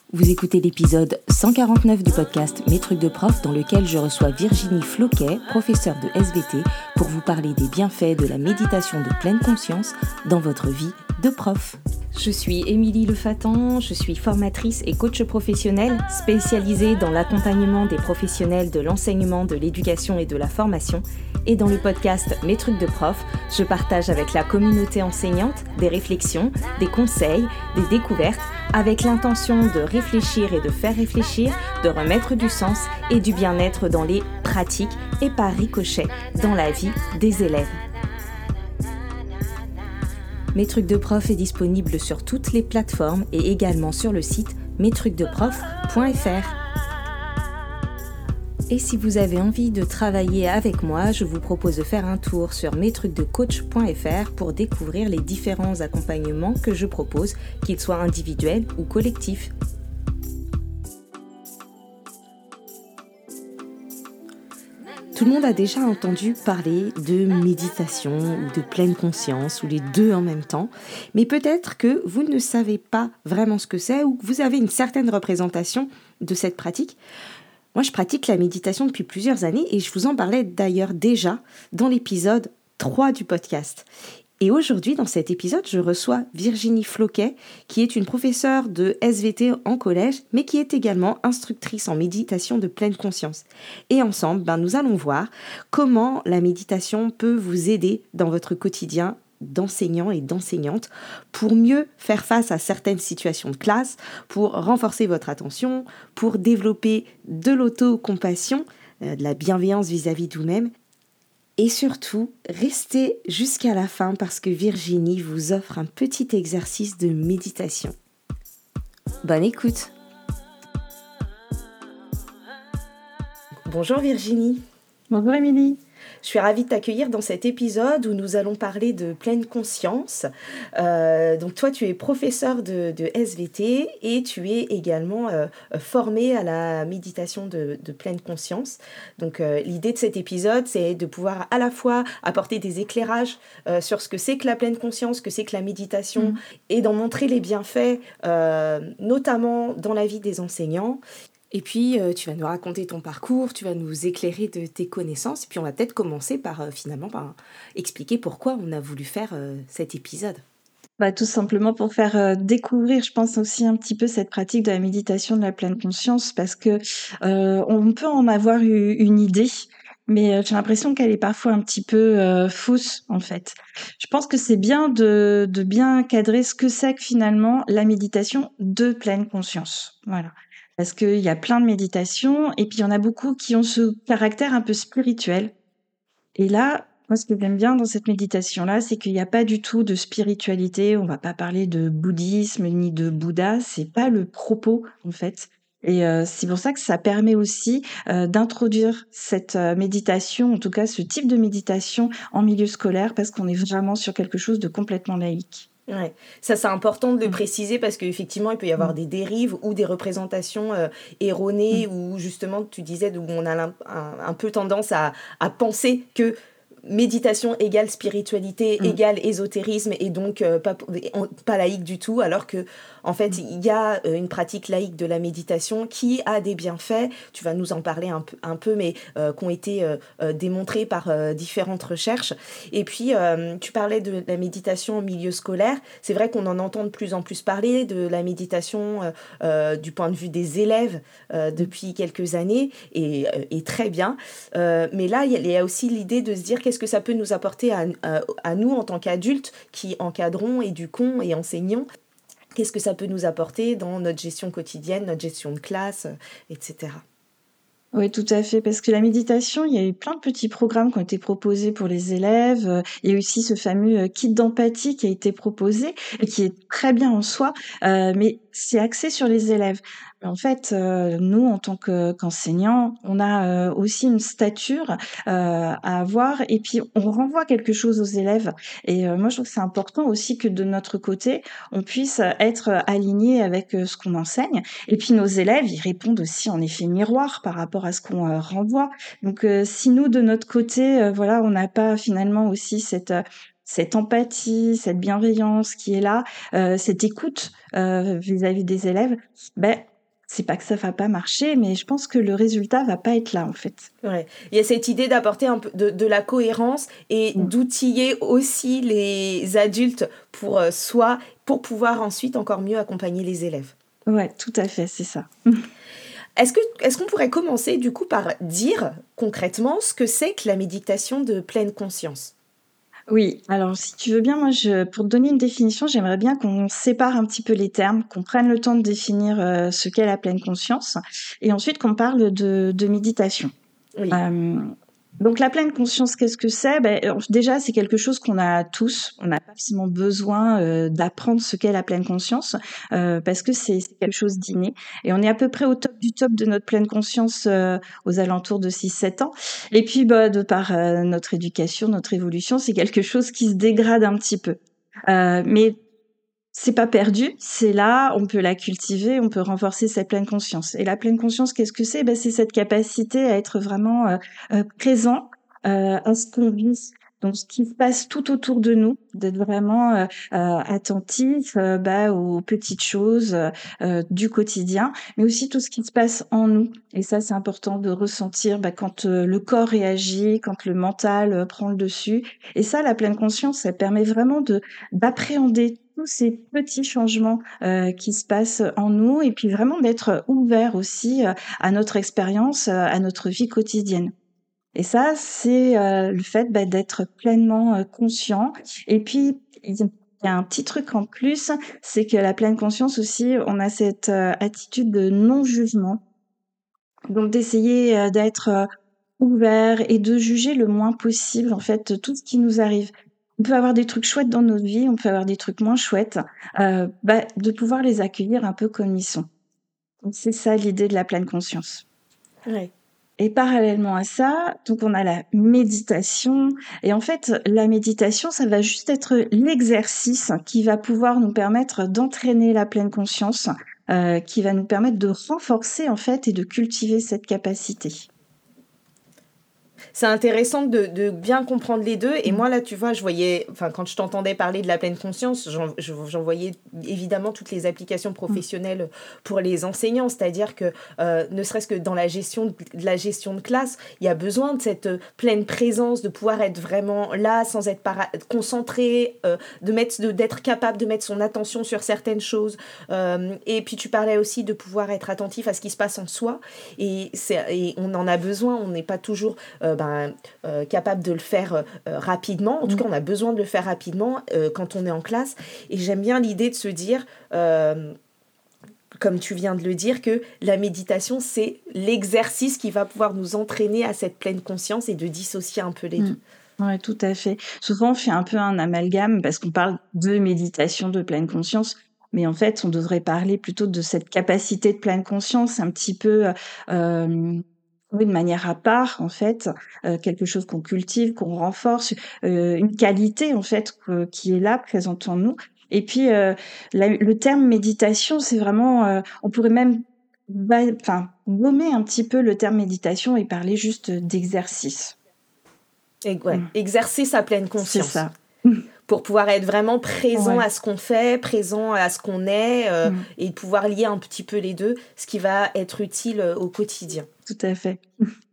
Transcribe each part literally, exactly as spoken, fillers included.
Vous écoutez l'épisode cent quarante-neuf du podcast Mes trucs de prof dans lequel je reçois Virginie Floquet, professeure de S V T, pour vous parler des bienfaits de la méditation de pleine conscience dans votre vie de prof. Je suis Émilie Lefatan, je suis formatrice et coach professionnelle spécialisée dans l'accompagnement des professionnels de l'enseignement, de l'éducation et de la formation. Et dans le podcast Mes trucs de prof, je partage avec la communauté enseignante des réflexions, des conseils, des découvertes, avec l'intention de réfléchir et de faire réfléchir, de remettre du sens et du bien-être dans les pratiques et par ricochet dans la vie des élèves. Mes trucs de prof est disponible sur toutes les plateformes et également sur le site mes trucs de prof point f r. Et si vous avez envie de travailler avec moi, je vous propose de faire un tour sur mes trucs de coach point f r pour découvrir les différents accompagnements que je propose, qu'ils soient individuels ou collectifs. Tout le monde a déjà entendu parler de méditation ou de pleine conscience, ou les deux en même temps, mais peut-être que vous ne savez pas vraiment ce que c'est ou que vous avez une certaine représentation de cette pratique. Moi, je pratique la méditation depuis plusieurs années et je vous en parlais d'ailleurs déjà dans l'épisode trois du podcast. Et aujourd'hui, dans cet épisode, je reçois Virginie Floquet, qui est une professeure de S V T en collège, mais qui est également instructrice en méditation de pleine conscience. Et ensemble, ben, nous allons voir comment la méditation peut vous aider dans votre quotidien d'enseignants et d'enseignantes pour mieux faire face à certaines situations de classe, pour renforcer votre attention, pour développer de l'autocompassion, euh, de la bienveillance vis-à-vis de vous-même. Et surtout, restez jusqu'à la fin parce que Virginie vous offre un petit exercice de méditation. Bonne écoute! Bonjour Virginie. Bonjour Émilie. Je suis ravie de t'accueillir dans cet épisode où nous allons parler de pleine conscience. Euh, donc toi, tu es professeur de, de S V T et tu es également euh, formée à la méditation de, de pleine conscience. Donc euh, l'idée de cet épisode, c'est de pouvoir à la fois apporter des éclairages euh, sur ce que c'est que la pleine conscience, ce que c'est que la méditation, mmh. et d'en montrer les bienfaits, euh, notamment dans la vie des enseignants. Et puis, euh, tu vas nous raconter ton parcours, tu vas nous éclairer de tes connaissances. Et puis, on va peut-être commencer par, euh, finalement, par expliquer pourquoi on a voulu faire euh, cet épisode. Bah, tout simplement pour faire euh, découvrir, je pense aussi un petit peu cette pratique de la méditation de la pleine conscience, parce que euh, on peut en avoir eu une idée, mais euh, j'ai l'impression qu'elle est parfois un petit peu euh, fausse, en fait. Je pense que c'est bien de, de bien cadrer ce que c'est que finalement la méditation de pleine conscience. Voilà. Parce qu'il y a plein de méditations, et puis il y en a beaucoup qui ont ce caractère un peu spirituel. Et là, moi, ce que j'aime bien dans cette méditation-là, c'est qu'il n'y a pas du tout de spiritualité. On va pas parler de bouddhisme ni de Bouddha. C'est pas le propos, en fait. Et euh, c'est pour ça que ça permet aussi euh, d'introduire cette euh, méditation, en tout cas ce type de méditation en milieu scolaire, parce qu'on est vraiment sur quelque chose de complètement laïque. Ouais. Ça, c'est important de le mmh. préciser parce qu'effectivement, il peut y avoir mmh. des dérives ou des représentations euh, erronées mmh. ou justement, tu disais, où on a un, un peu tendance à, à penser que méditation égale spiritualité, mmh. égale ésotérisme et donc euh, pas, pas laïque du tout, alors que en fait, mmh. il y a euh, une pratique laïque de la méditation qui a des bienfaits, tu vas nous en parler un peu, un peu mais euh, qui ont été euh, euh, démontrés par euh, différentes recherches. Et puis, euh, tu parlais de la méditation en milieu scolaire. C'est vrai qu'on en entend de plus en plus parler, de la méditation euh, euh, du point de vue des élèves euh, depuis quelques années, et, euh, et très bien. Euh, mais là, il y a aussi l'idée de se dire qu'est-ce que ça peut nous apporter à, à, à nous en tant qu'adultes qui encadrons, éduquons et enseignons. Qu'est-ce que ça peut nous apporter dans notre gestion quotidienne, notre gestion de classe, et cetera. Oui, tout à fait, parce que la méditation, il y a eu plein de petits programmes qui ont été proposés pour les élèves. Il y a aussi ce fameux kit d'empathie qui a été proposé et qui est très bien en soi, euh, mais c'est axé sur les élèves. En fait, euh, nous, en tant que, qu'enseignants, on a euh, aussi une stature euh, à avoir et puis on renvoie quelque chose aux élèves. Et euh, moi, je trouve que c'est important aussi que de notre côté, on puisse être aligné avec euh, ce qu'on enseigne. Et puis nos élèves, ils répondent aussi en effet miroir par rapport à ce qu'on euh, renvoie. Donc, euh, si nous, de notre côté, euh, voilà, on n'a pas finalement aussi cette... Euh, cette empathie, cette bienveillance qui est là, euh, cette écoute euh, vis-à-vis des élèves, ben c'est pas que ça va pas marcher, mais je pense que le résultat va pas être là, en fait. Ouais. Il y a cette idée d'apporter un peu de, de la cohérence et Mmh. d'outiller aussi les adultes pour euh, soi, pour pouvoir ensuite encore mieux accompagner les élèves. Ouais, tout à fait, c'est ça. Est-ce que, est-ce qu'on pourrait commencer du coup par dire concrètement ce que c'est que la méditation de pleine conscience? Oui, alors si tu veux bien, moi, je pour te donner une définition, j'aimerais bien qu'on sépare un petit peu les termes, qu'on prenne le temps de définir, heu, ce qu'est la pleine conscience et ensuite qu'on parle de de méditation. Oui. Hem, donc la pleine conscience, qu'est-ce que c'est? Beh, heu, déjà, c'est quelque chose qu'on a tous. On n'a pas forcément besoin, heu, d'apprendre ce qu'est la pleine conscience, heu, parce que c'est c'est quelque chose d'inné et on est à peu près au top du top de notre pleine conscience, heu, aux alentours de six sept ans et puis, bah, de par, heu, notre éducation, notre évolution, c'est quelque chose qui se dégrade un petit peu. Heu, mais c'est pas perdu, c'est là, on peut la cultiver, on peut renforcer cette pleine conscience. Et la pleine conscience, qu'est-ce que c'est? Ben, c'est cette capacité à être vraiment euh, euh, présent euh, à ce qu'on vit, donc ce qui se passe tout autour de nous, d'être vraiment euh, euh, attentif euh, bah, aux petites choses euh, du quotidien, mais aussi tout ce qui se passe en nous. Et ça, c'est important de ressentir bah, quand euh, le corps réagit, quand le mental euh, prend le dessus. Et ça, la pleine conscience, ça permet vraiment de d'appréhender tous ces petits changements euh, qui se passent en nous et puis vraiment d'être ouvert aussi euh, à notre expérience, euh, à notre vie quotidienne. Et ça, c'est euh, le fait bah, d'être pleinement euh, conscient. Et puis, il y a un petit truc en plus, c'est que la pleine conscience aussi, on a cette euh, attitude de non-jugement. Donc d'essayer euh, d'être euh, ouvert et de juger le moins possible en fait tout ce qui nous arrive. On peut avoir des trucs chouettes dans notre vie, on peut avoir des trucs moins chouettes, euh, bah, de pouvoir les accueillir un peu comme ils sont. Donc c'est ça l'idée de la pleine conscience. Ouais. Et parallèlement à ça, donc on a la méditation. Et en fait, la méditation, ça va juste être l'exercice qui va pouvoir nous permettre d'entraîner la pleine conscience, euh, qui va nous permettre de renforcer en fait et de cultiver cette capacité. C'est intéressant de, de bien comprendre les deux. Et Mm. moi, là, tu vois, je voyais, enfin, quand je t'entendais parler de la pleine conscience, j'en, je- j'en voyais évidemment toutes les applications Mm. professionnelles pour les enseignants. C'est-à-dire que, euh, ne serait-ce que dans la gestion de, de la gestion de classe, il y a besoin de cette euh, pleine présence, de pouvoir être vraiment là, sans être para- concentré, euh, de mettre, de, d'être capable de mettre son attention sur certaines choses. Euh, et puis, tu parlais aussi de pouvoir être attentif à ce qui se passe en soi. Et, c'est, et on en a besoin. On n'est pas toujours euh, ben, euh, capable de le faire euh, rapidement. En tout Mm. cas, on a besoin de le faire rapidement euh, quand on est en classe. Et j'aime bien l'idée de se dire, euh, comme tu viens de le dire, que la méditation, c'est l'exercice qui va pouvoir nous entraîner à cette pleine conscience et de dissocier un peu les Mm. deux. Ouais, tout à fait. Souvent, on fait un peu un amalgame parce qu'on parle de méditation de pleine conscience, mais en fait, on devrait parler plutôt de cette capacité de pleine conscience, un petit peu, euh, oui, de manière à part, en fait, euh, quelque chose qu'on cultive, qu'on renforce, euh, une qualité, en fait, que- qui est là, présente en nous. Et puis, euh, la- le terme méditation, c'est vraiment, euh, on pourrait même, ba- enfin, gommer un petit peu le terme méditation et parler juste d'exercice. Et ouais, Mm. exercer sa pleine C'est conscience ça. pour pouvoir être vraiment présent Ouais. à ce qu'on fait, présent à ce qu'on est euh, Mmh. et pouvoir lier un petit peu les deux, ce qui va être utile euh, au quotidien. Tout à fait.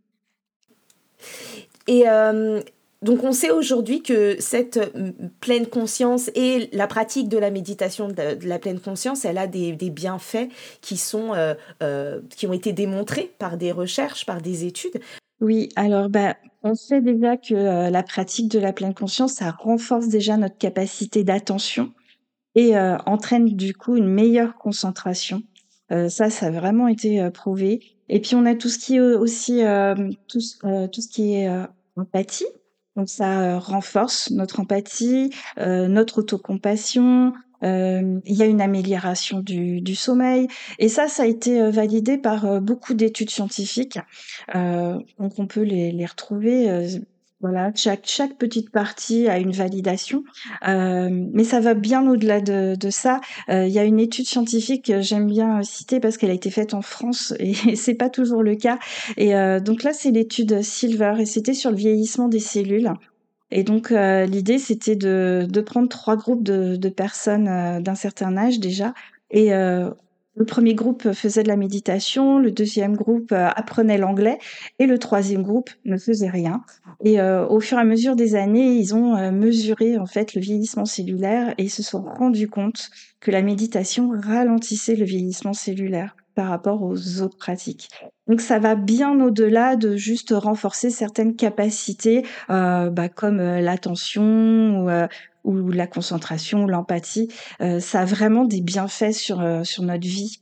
Et euh, donc on sait aujourd'hui que cette euh, pleine conscience et la pratique de la méditation de, de la pleine conscience, elle a des, des bienfaits qui, sont, euh, euh, qui ont été démontrés par des recherches, par des études. Oui, alors, bah, on sait déjà que, heu, la pratique de la pleine conscience, ça renforce déjà notre capacité d'attention et heu, entraîne du coup une meilleure concentration. Heu, ça, ça a vraiment été, heu, prouvé et puis on a tout ce qui est, heu, aussi, hem, tout ce heu, tout ce qui est, heu, empathie. Donc ça, heu, renforce notre empathie, heu, notre autocompassion. Hem, il y a une amélioration du du sommeil et ça, ça a été, heu, validé par, heu, beaucoup d'études scientifiques. Heu, donc on peut les les retrouver, heu, voilà, chaque chaque petite partie a une validation. Hem, mais ça va bien au-delà de de ça. Heu, il y a une étude scientifique que j'aime bien, heu, citer parce qu'elle a été faite en France et c'est pas toujours le cas et heu, donc là, c'est l'étude Silver et c'était sur le vieillissement des cellules et donc heu, l'idée, c'était de de prendre trois groupes de de personnes, heu, d'un certain âge déjà et heu, Le premier groupe faisait de la méditation, le deuxième groupe euh, apprenait l'anglais et le troisième groupe ne faisait rien. Et euh, au fur et à mesure des années, ils ont euh, mesuré en fait le vieillissement cellulaire et ils se sont rendus compte que la méditation ralentissait le vieillissement cellulaire par rapport aux autres pratiques. Donc ça va bien au-delà de juste renforcer certaines capacités euh, bah, comme euh, l'attention ou, euh, ou la concentration, ou l'empathie. Euh, ça a vraiment des bienfaits sur, euh, sur notre vie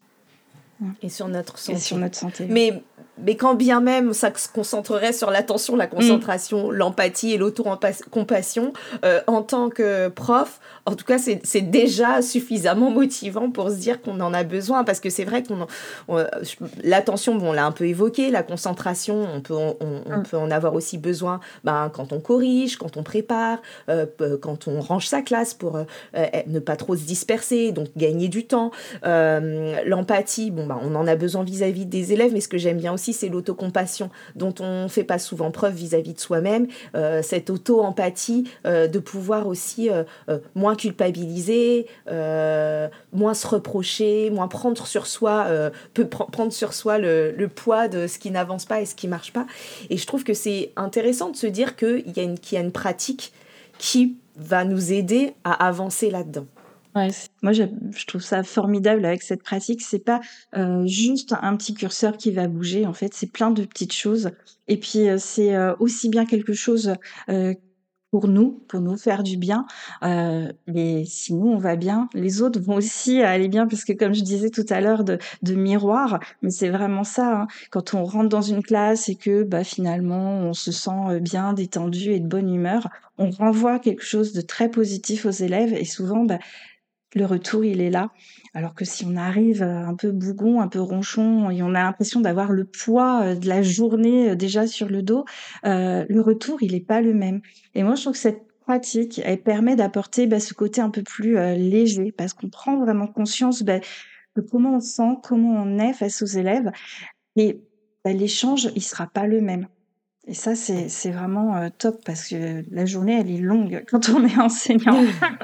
Et sur notre et sur santé. notre santé. Mais, mais quand bien même ça se concentrerait sur l'attention, la concentration, mmh. l'empathie et l'auto-compassion, euh, en tant que prof, en tout cas, c'est, c'est déjà suffisamment motivant pour se dire qu'on en a besoin. Parce que c'est vrai qu'on on, l'attention, bon, on l'a un peu évoqué, la concentration, on peut, on, on mmh. peut en avoir aussi besoin ben, quand on corrige, quand on prépare, euh, quand on range sa classe pour euh, ne pas trop se disperser, donc gagner du temps. Euh, l'empathie, bon, ben, on en a besoin vis-à-vis des élèves, mais ce que j'aime bien aussi, c'est l'autocompassion dont on ne fait pas souvent preuve vis-à-vis de soi-même, euh, cette auto-empathie, euh, de pouvoir aussi euh, euh, moins culpabiliser, euh, moins se reprocher, moins prendre sur soi, euh, peut pr- prendre sur soi le, le poids de ce qui n'avance pas et ce qui ne marche pas. Et je trouve que c'est intéressant de se dire qu'il y a une, qu'il y a une pratique qui va nous aider à avancer là-dedans. Ouais, moi je, je trouve ça formidable avec cette pratique. C'est pas euh, juste un petit curseur qui va bouger. En fait, c'est plein de petites choses. Et puis euh, c'est euh, aussi bien quelque chose euh, pour nous, pour nous faire du bien. Euh, mais si nous on va bien, les autres vont aussi aller bien, parce que comme je disais tout à l'heure de, de miroir, mais c'est vraiment ça. Hein. Quand on rentre dans une classe et que bah finalement on se sent bien, détendu et de bonne humeur, on renvoie quelque chose de très positif aux élèves et souvent bah le retour, il est là. Alors que si on arrive un peu bougon, un peu ronchon, et on a l'impression d'avoir le poids de la journée déjà sur le dos, euh, le retour, il est pas le même. Et moi, je trouve que cette pratique, elle permet d'apporter bah, ce côté un peu plus euh, léger, parce qu'on prend vraiment conscience bah, de comment on se sent, comment on est face aux élèves, et bah, l'échange, il sera pas le même. Et ça, c'est, c'est vraiment euh, top, parce que la journée, elle est longue quand on est enseignant.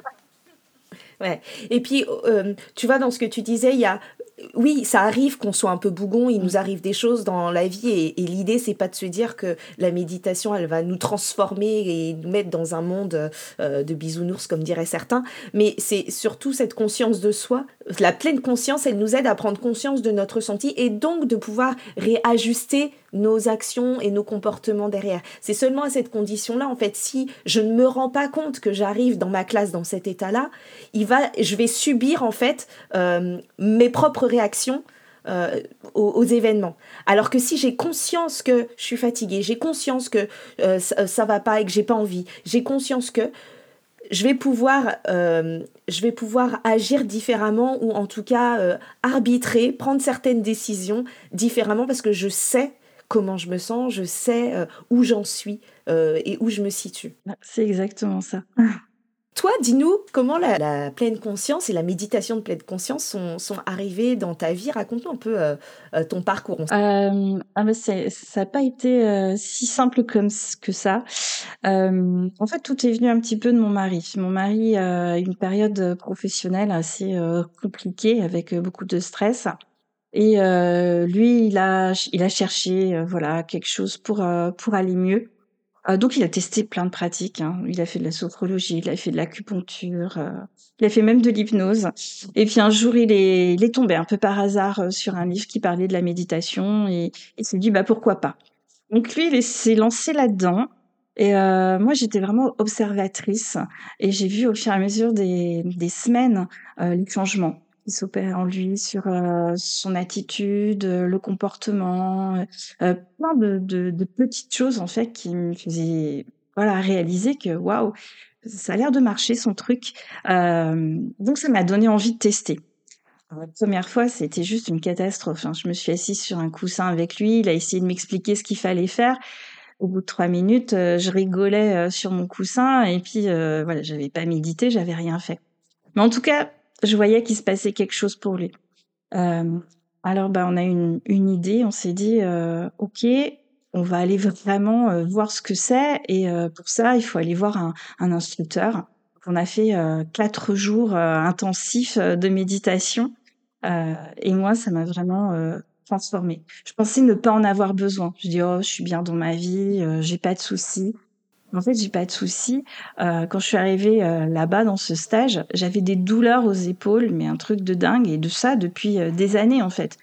Ouais. Et puis, euh, tu vois, dans ce que tu disais, il y a, oui, ça arrive qu'on soit un peu bougon, il nous arrive des choses dans la vie, et, et l'idée, c'est pas de se dire que la méditation, elle va nous transformer et nous mettre dans un monde euh, de bisounours, comme diraient certains, mais c'est surtout cette conscience de soi, la pleine conscience, elle nous aide à prendre conscience de notre ressenti et donc de pouvoir réajuster nos actions et nos comportements derrière. C'est seulement à cette condition-là, en fait, si je ne me rends pas compte que j'arrive dans ma classe dans cet état-là, il va, je vais subir, en fait, euh, mes propres réactions euh, aux, aux événements. Alors que si j'ai conscience que je suis fatiguée, j'ai conscience que euh, ça, ça va pas et que j'ai pas envie, j'ai conscience que je vais pouvoir, euh, je vais pouvoir agir différemment, ou en tout cas euh, arbitrer, prendre certaines décisions différemment, parce que je sais comment je me sens, je sais euh, où j'en suis euh, et où je me situe. C'est exactement ça. Toi, dis-nous comment la, la pleine conscience et la méditation de pleine conscience sont, sont arrivées dans ta vie. Raconte-nous un peu euh, euh, ton parcours. Euh, ah bah c'est, ça n'a pas été euh, si simple comme que ça. Euh, en fait, tout est venu un petit peu de mon mari. Mon mari a une période professionnelle assez euh, compliquée, avec euh, beaucoup de stress. Et euh, lui, il a, il a cherché, euh, voilà, quelque chose pour euh, pour aller mieux. Euh, donc, il a testé plein de pratiques. Hein. Il a fait de la sophrologie, il a fait de l'acupuncture, euh, il a fait même de l'hypnose. Et puis un jour, il est, il est tombé un peu par hasard euh, sur un livre qui parlait de la méditation et il s'est dit bah pourquoi pas. Donc lui, il s'est lancé là-dedans. Et euh, moi, j'étais vraiment observatrice et j'ai vu au fur et à mesure des, des semaines euh, les changements qui s'opèrent en lui sur euh, son attitude, euh, le comportement, euh, euh, plein de, de, de petites choses en fait qui me faisaient voilà réaliser que waouh, ça a l'air de marcher son truc. Euh, donc ça m'a donné envie de tester. Alors, la première fois, c'était juste une catastrophe. Hein. Je me suis assise sur un coussin avec lui. Il a essayé de m'expliquer ce qu'il fallait faire. Au bout de trois minutes, euh, je rigolais euh, sur mon coussin et puis euh, voilà, j'avais pas médité, j'avais rien fait. Mais en tout cas, je voyais qu'il se passait quelque chose pour lui. Euh, alors, bah, on a eu une, une idée. On s'est dit, euh, ok, on va aller vraiment euh, voir ce que c'est. Et euh, pour ça, il faut aller voir un, un instructeur. On a fait euh, quatre jours euh, intensifs euh, de méditation. Heu et moi, ça m'a vraiment, heu, transformée. Je pensais ne pas en avoir besoin. Je dis: «Oh, je suis bien dans ma vie, heu, j'ai pas de soucis». En fait, j'ai pas de soucis. Heu, quand je suis arrivée, heu, là-bas dans ce stage, j'avais des douleurs aux épaules, mais un truc de dingue et de ça depuis, heu, des années, en fait.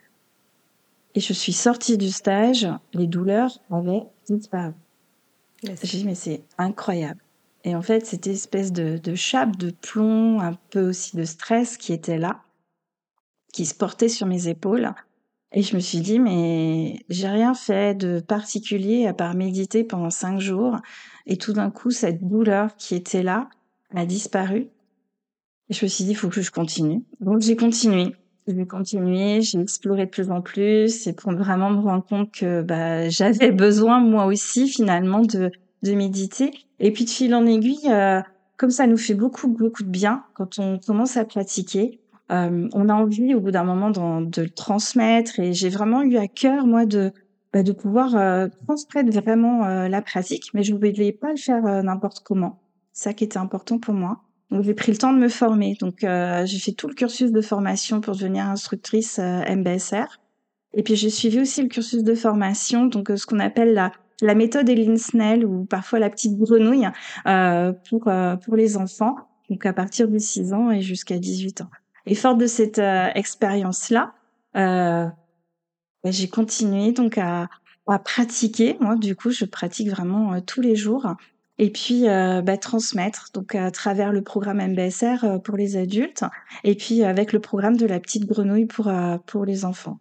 Et je suis sortie du stage, les douleurs avaient disparu. Ouais, c'est J'ai dit: «Mais c'est incroyable» et en fait, cette espèce de de chape de plomb, un peu aussi de stress qui était là, qui se portait sur mes épaules et je me suis dit: «Mais j'ai rien fait de particulier à part méditer pendant cinq jours» et tout d'un coup, cette douleur qui était là a disparu et je me suis dit: «Il faut que je continue». Donc j'ai continué. J'ai continué, j'ai exploré de plus en plus et pour vraiment me rendre compte que, bah, j'avais besoin moi aussi finalement de de méditer et puis de fil en aiguille, heu, comme ça nous fait beaucoup, beaucoup de bien quand on commence à pratiquer, hem, on a envie au bout d'un moment d'en de le transmettre et j'ai vraiment eu à cœur moi de, bah, de pouvoir, heu, transmettre vraiment, heu, la pratique, mais je voulais pas le faire, heu, n'importe comment. C'est ça qui était important pour moi. Donc j'ai pris le temps de me former. Donc heu, j'ai fait tout le cursus de formation pour devenir instructrice, heu, M B S R et puis j'ai suivi aussi le cursus de formation, donc heu, ce qu'on appelle la la méthode Eileen Snell ou parfois la petite grenouille, heu, pour, heu, pour les enfants, donc à partir de six ans et jusqu'à dix-huit ans. Et forte de cette, heu, expérience-là, heu, bah, j'ai continué donc à à pratiquer. Moi, du coup, je pratique vraiment, heu, tous les jours et puis, heu, bah, transmettre donc à travers le programme M B S R, heu, pour les adultes et puis avec le programme de la petite grenouille pour, heu, pour les enfants.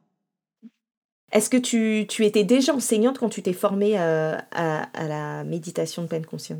Est-ce que tu tu étais déjà enseignante quand tu t'es formée, heu, à à la méditation de pleine conscience?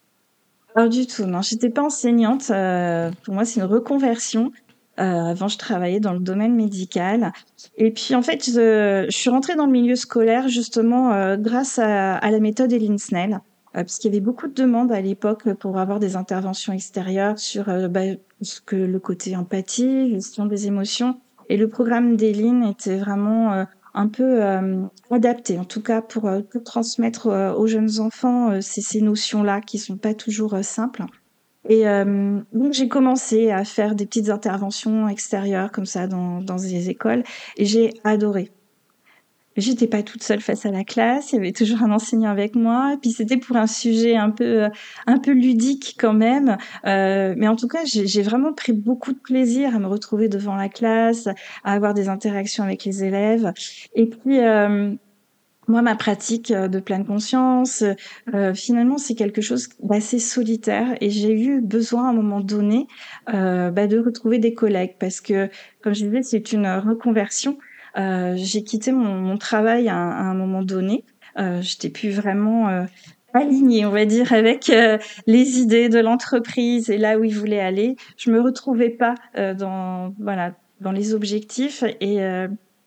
Pas du tout, non, j'étais pas enseignante, heu, pour moi, c'est une reconversion. Heu, avant, je travaillais dans le domaine médical et puis, en fait, je je suis rentrée dans le milieu scolaire justement, heu, grâce à à la méthode Eileen Snell, heu, parce qu'il y avait beaucoup de demandes à l'époque pour avoir des interventions extérieures sur, heu, bah, ce que le côté empathie, gestion des émotions et le programme d'Eileen était vraiment, heu, un peu, hem, adapté, en tout cas pour, heu, pour transmettre, heu, aux jeunes enfants, heu, ces ces notions-là qui sont pas toujours, heu, simples et hem, donc j'ai commencé à faire des petites interventions extérieures comme ça dans dans des écoles et j'ai adoré. J'étais pas toute seule face à la classe, il y avait toujours un enseignant avec moi et puis c'était pour un sujet un peu, heu, un peu ludique quand même, heu, mais en tout cas, j'ai j'ai vraiment pris beaucoup de plaisir à me retrouver devant la classe, à avoir des interactions avec les élèves et puis, hem, moi, ma pratique, heu, de pleine conscience, heu finalement, c'est quelque chose d'assez solitaire et j'ai eu besoin à un moment donné, heu, bah, de retrouver des collègues parce que, comme je disais, c'est une, reconversion. Heu, j'ai quitté mon mon travail à un à un moment donné. Heu, j'étais plus vraiment, heu, alignée, on va dire, avec, heu, les idées de l'entreprise et là où ils voulaient aller. Je me retrouvais pas, heu, dans voilà, dans les objectifs et heu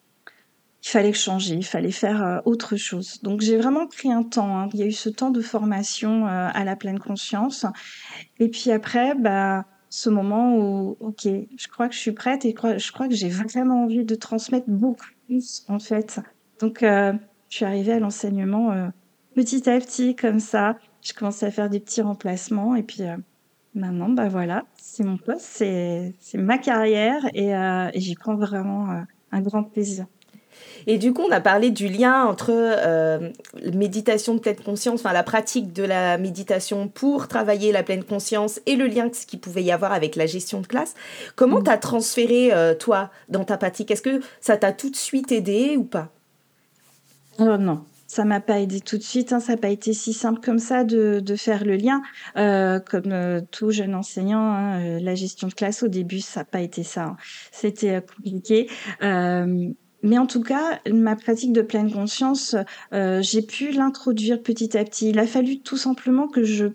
il fallait changer, il fallait faire, heu, autre chose. Donc j'ai vraiment pris un temps, hein. Il y a eu ce temps de formation, heu, à la pleine conscience et puis après, bah, ce moment où OK, je crois que je suis prête et crois je crois que j'ai vraiment envie de transmettre beaucoup plus, en fait. Donc heu, je suis arrivée à l'enseignement, heu, petit à petit comme ça. Je commençais à faire des petits remplacements et puis, heu, maintenant, bah, voilà, c'est mon poste, c'est c'est ma carrière et heu et j'y prends vraiment, heu, un grand plaisir. Et du coup, on a parlé du lien entre, heu, méditation de pleine conscience, enfin la pratique de la méditation pour travailler la pleine conscience et le lien ce qu'il pouvait y avoir avec la gestion de classe. Comment Mmh. tu as transféré, heu, toi, dans ta pratique? Est-ce que ça t'a tout de suite aidé ou pas? Oh non, ça m'a pas aidé tout de suite, hein, ça a pas été si simple comme ça de de faire le lien. Heu, comme, heu, tout jeune enseignant, hein, heu, la gestion de classe au début, ça a pas été ça, hein. C'était, heu, compliqué. Hem, mais en tout cas, ma pratique de pleine conscience, heu, j'ai pu l'introduire petit à petit. Il a fallu tout simplement que je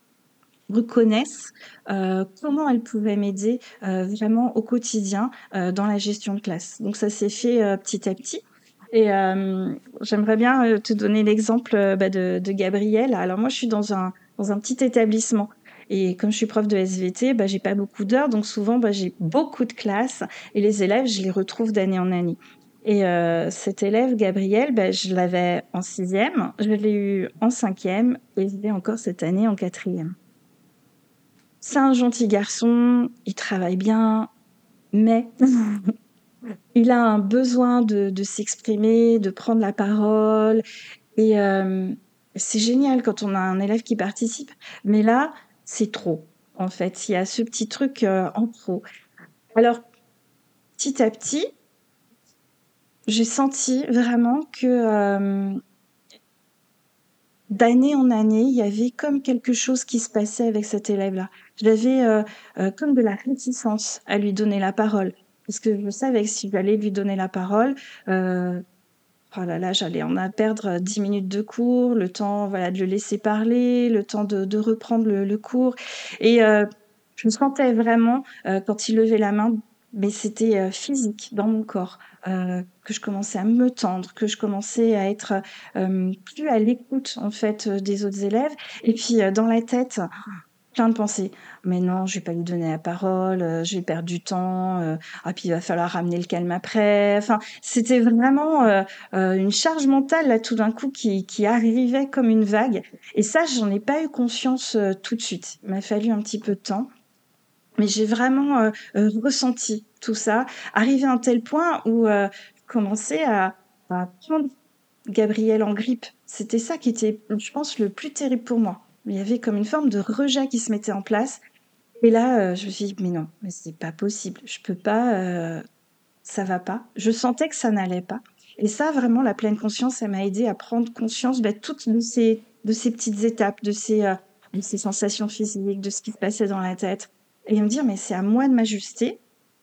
reconnaisse, heu, comment elle pouvait m'aider, heu, vraiment au quotidien, heu, dans la gestion de classe. Donc ça s'est fait, heu, petit à petit et hem, j'aimerais bien, heu, te donner l'exemple, heu, bah, de de Gabrielle. Alors moi, je suis dans un dans un petit établissement et comme je suis prof de S V T, bah, j'ai pas beaucoup d'heures, donc souvent, bah, j'ai beaucoup de classes et les élèves, je les retrouve d'année en année et heu, cette élève, Gabrielle, bah, je l'avais en sixième, je l'ai eue en cinquième et je l'ai encore cette année en quatrième. C'est un gentil garçon, il travaille bien, mais il a un besoin de de s'exprimer, de prendre la parole et hem, c'est génial quand on a un élève qui participe. Mais là, c'est trop, en fait. Il y a ce petit truc, heu, en trop. Alors, petit à petit, j'ai senti vraiment que, hem, d'année en année, il y avait comme quelque chose qui se passait avec cet élève-là. J'avais, heu heu, comme de la réticence à lui donner la parole parce que je savais que si j'allais lui donner la parole, heu, oh là là, j'allais en a perdre dix minutes de cours, le temps, voilà, de le laisser parler, le temps de de reprendre le le cours et heu, je me sentais vraiment, heu, quand il levait la main, mais c'était, heu, physique dans mon corps, heu, que je commençais à me tendre, que je commençais à être, hem, plus à l'écoute, en fait, heu, des autres élèves et puis, heu, dans la tête, plein de pensées. Mais non, je vais pas lui donner la parole, heu, je vais perdre du temps, heu, ah puis il va falloir ramener le calme après. Enfin, c'était vraiment, heu heu, une charge mentale là tout d'un coup qui qui arrivait comme une vague et ça, j'en ai pas eu conscience, heu, tout de suite. Il m'a fallu un petit peu de temps, mais j'ai vraiment, heu heu, ressenti tout ça, arrivé à un tel point où, heu, je commençais à à prendre Gabriel en grippe. C'était ça qui était, je pense, le plus terrible pour moi. Il y avait comme une forme de rejet qui se mettait en place et là, heu, je me suis dit: «Mais non, mais c'est pas possible, je peux pas, heu, ça va pas». Je sentais que ça n'allait pas et ça, vraiment, la pleine conscience, ça m'a aidée à prendre conscience, bah, toutes de ces de ces petites étapes, de ces, heu, de ces sensations physiques, de ce qui se passait dans la tête et me dire: «Mais c'est à moi de m'ajuster.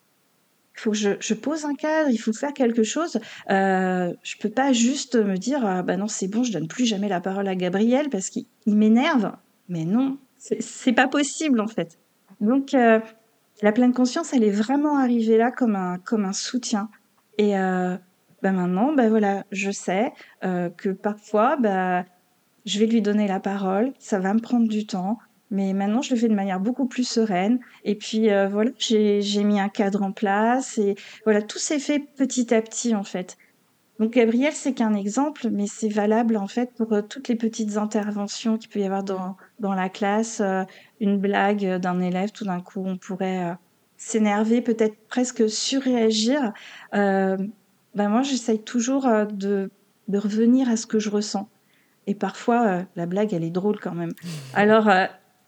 Il faut que je je pose un cadre, il faut faire quelque chose. Heu, je peux pas juste me dire: «Ah bah non, c'est bon, je donne plus jamais la parole à Gabriel parce qu'il il m'énerve». Mais non, c'est c'est pas possible, en fait. Donc heu, la pleine conscience, elle est vraiment arrivée là comme un comme un soutien et heu, bah, maintenant, bah, voilà, je sais, heu, que parfois, bah, je vais lui donner la parole, ça va me prendre du temps, mais maintenant je le fais de manière beaucoup plus sereine et puis, heu, voilà, j'ai j'ai mis un cadre en place et voilà, tout s'est fait petit à petit, en fait. Donc Gabriel, c'est qu'un exemple, mais c'est valable, en fait, pour, heu, toutes les petites interventions qu'il peut y avoir dans dans la classe, heu, une blague, heu, d'un élève, tout d'un coup, on pourrait, heu, s'énerver, peut-être presque surréagir. Hem, bah, moi, j'essaye toujours, heu, de de revenir à ce que je ressens. Et parfois, heu, la blague, elle est drôle quand même. Alors, heu,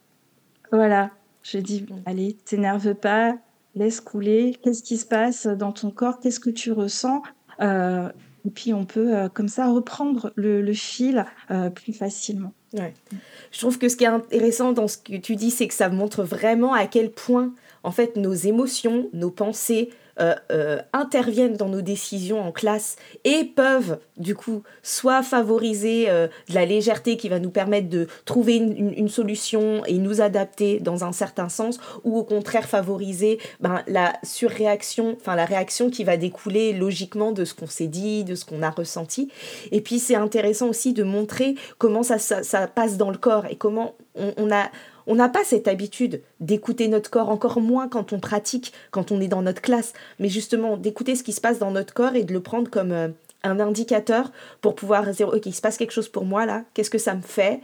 voilà, je dis: Mmh. «Allez, t'énerve pas, laisse couler. Qu'est-ce qui se passe dans ton corps? Qu'est-ce que tu ressens?» heu, et puis on peut, heu, comme ça reprendre le le fil, heu, plus facilement. Ouais. Mmh. Je trouve que ce qui est intéressant dans ce que tu dis, c'est que ça montre vraiment à quel point, en fait, nos émotions, nos pensées euh, euh, interviennent dans nos décisions en classe et peuvent, du coup, soit favoriser euh, de la légèreté qui va nous permettre de trouver une, une- une solution et nous adapter dans un certain sens, ou au contraire favoriser ben, la surréaction, enfin la réaction qui va découler logiquement de ce qu'on s'est dit, de ce qu'on a ressenti. Et puis c'est intéressant aussi de montrer comment ça, ça, ça passe dans le corps et comment on, on a on n'a pas cette habitude d'écouter notre corps, encore moins quand on pratique, quand on est dans notre classe, mais justement d'écouter ce qui se passe dans notre corps et de le prendre comme euh, un indicateur pour pouvoir dire, ok, il se passe quelque chose pour moi là, qu'est-ce que ça me fait,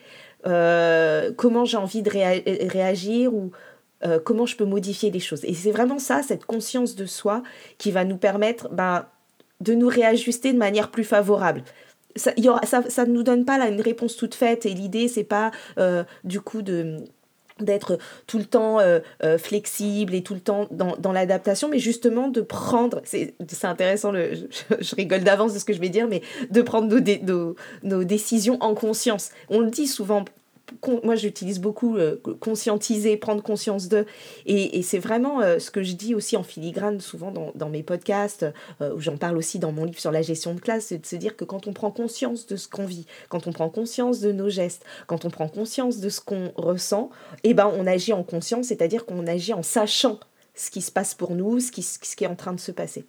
euh, comment j'ai envie de réa- réagir ou euh, comment je peux modifier les choses. Et c'est vraiment ça, cette conscience de soi qui va nous permettre ben, de nous réajuster de manière plus favorable. Ça, y aura, ça, ça ne nous donne pas là une réponse toute faite et l'idée c'est pas euh, du coup de d'être tout le temps euh, euh, flexible et tout le temps dans, dans l'adaptation, mais justement de prendre, c'est, c'est intéressant, le, je, je rigole d'avance de ce que je vais dire, mais de prendre nos, dé, nos, nos décisions en conscience. On le dit souvent, con, moi j'utilise beaucoup euh, conscientiser, prendre conscience de, et, et c'est vraiment euh, ce que je dis aussi en filigrane souvent dans, dans mes podcasts, euh, où j'en parle aussi dans mon livre sur la gestion de classe, c'est de se dire que quand on prend conscience de ce qu'on vit, quand on prend conscience de nos gestes, quand on prend conscience de ce qu'on ressent, eh ben, on agit en conscience, c'est-à-dire qu'on agit en sachant ce qui se passe pour nous, ce qui, ce qui est en train de se passer.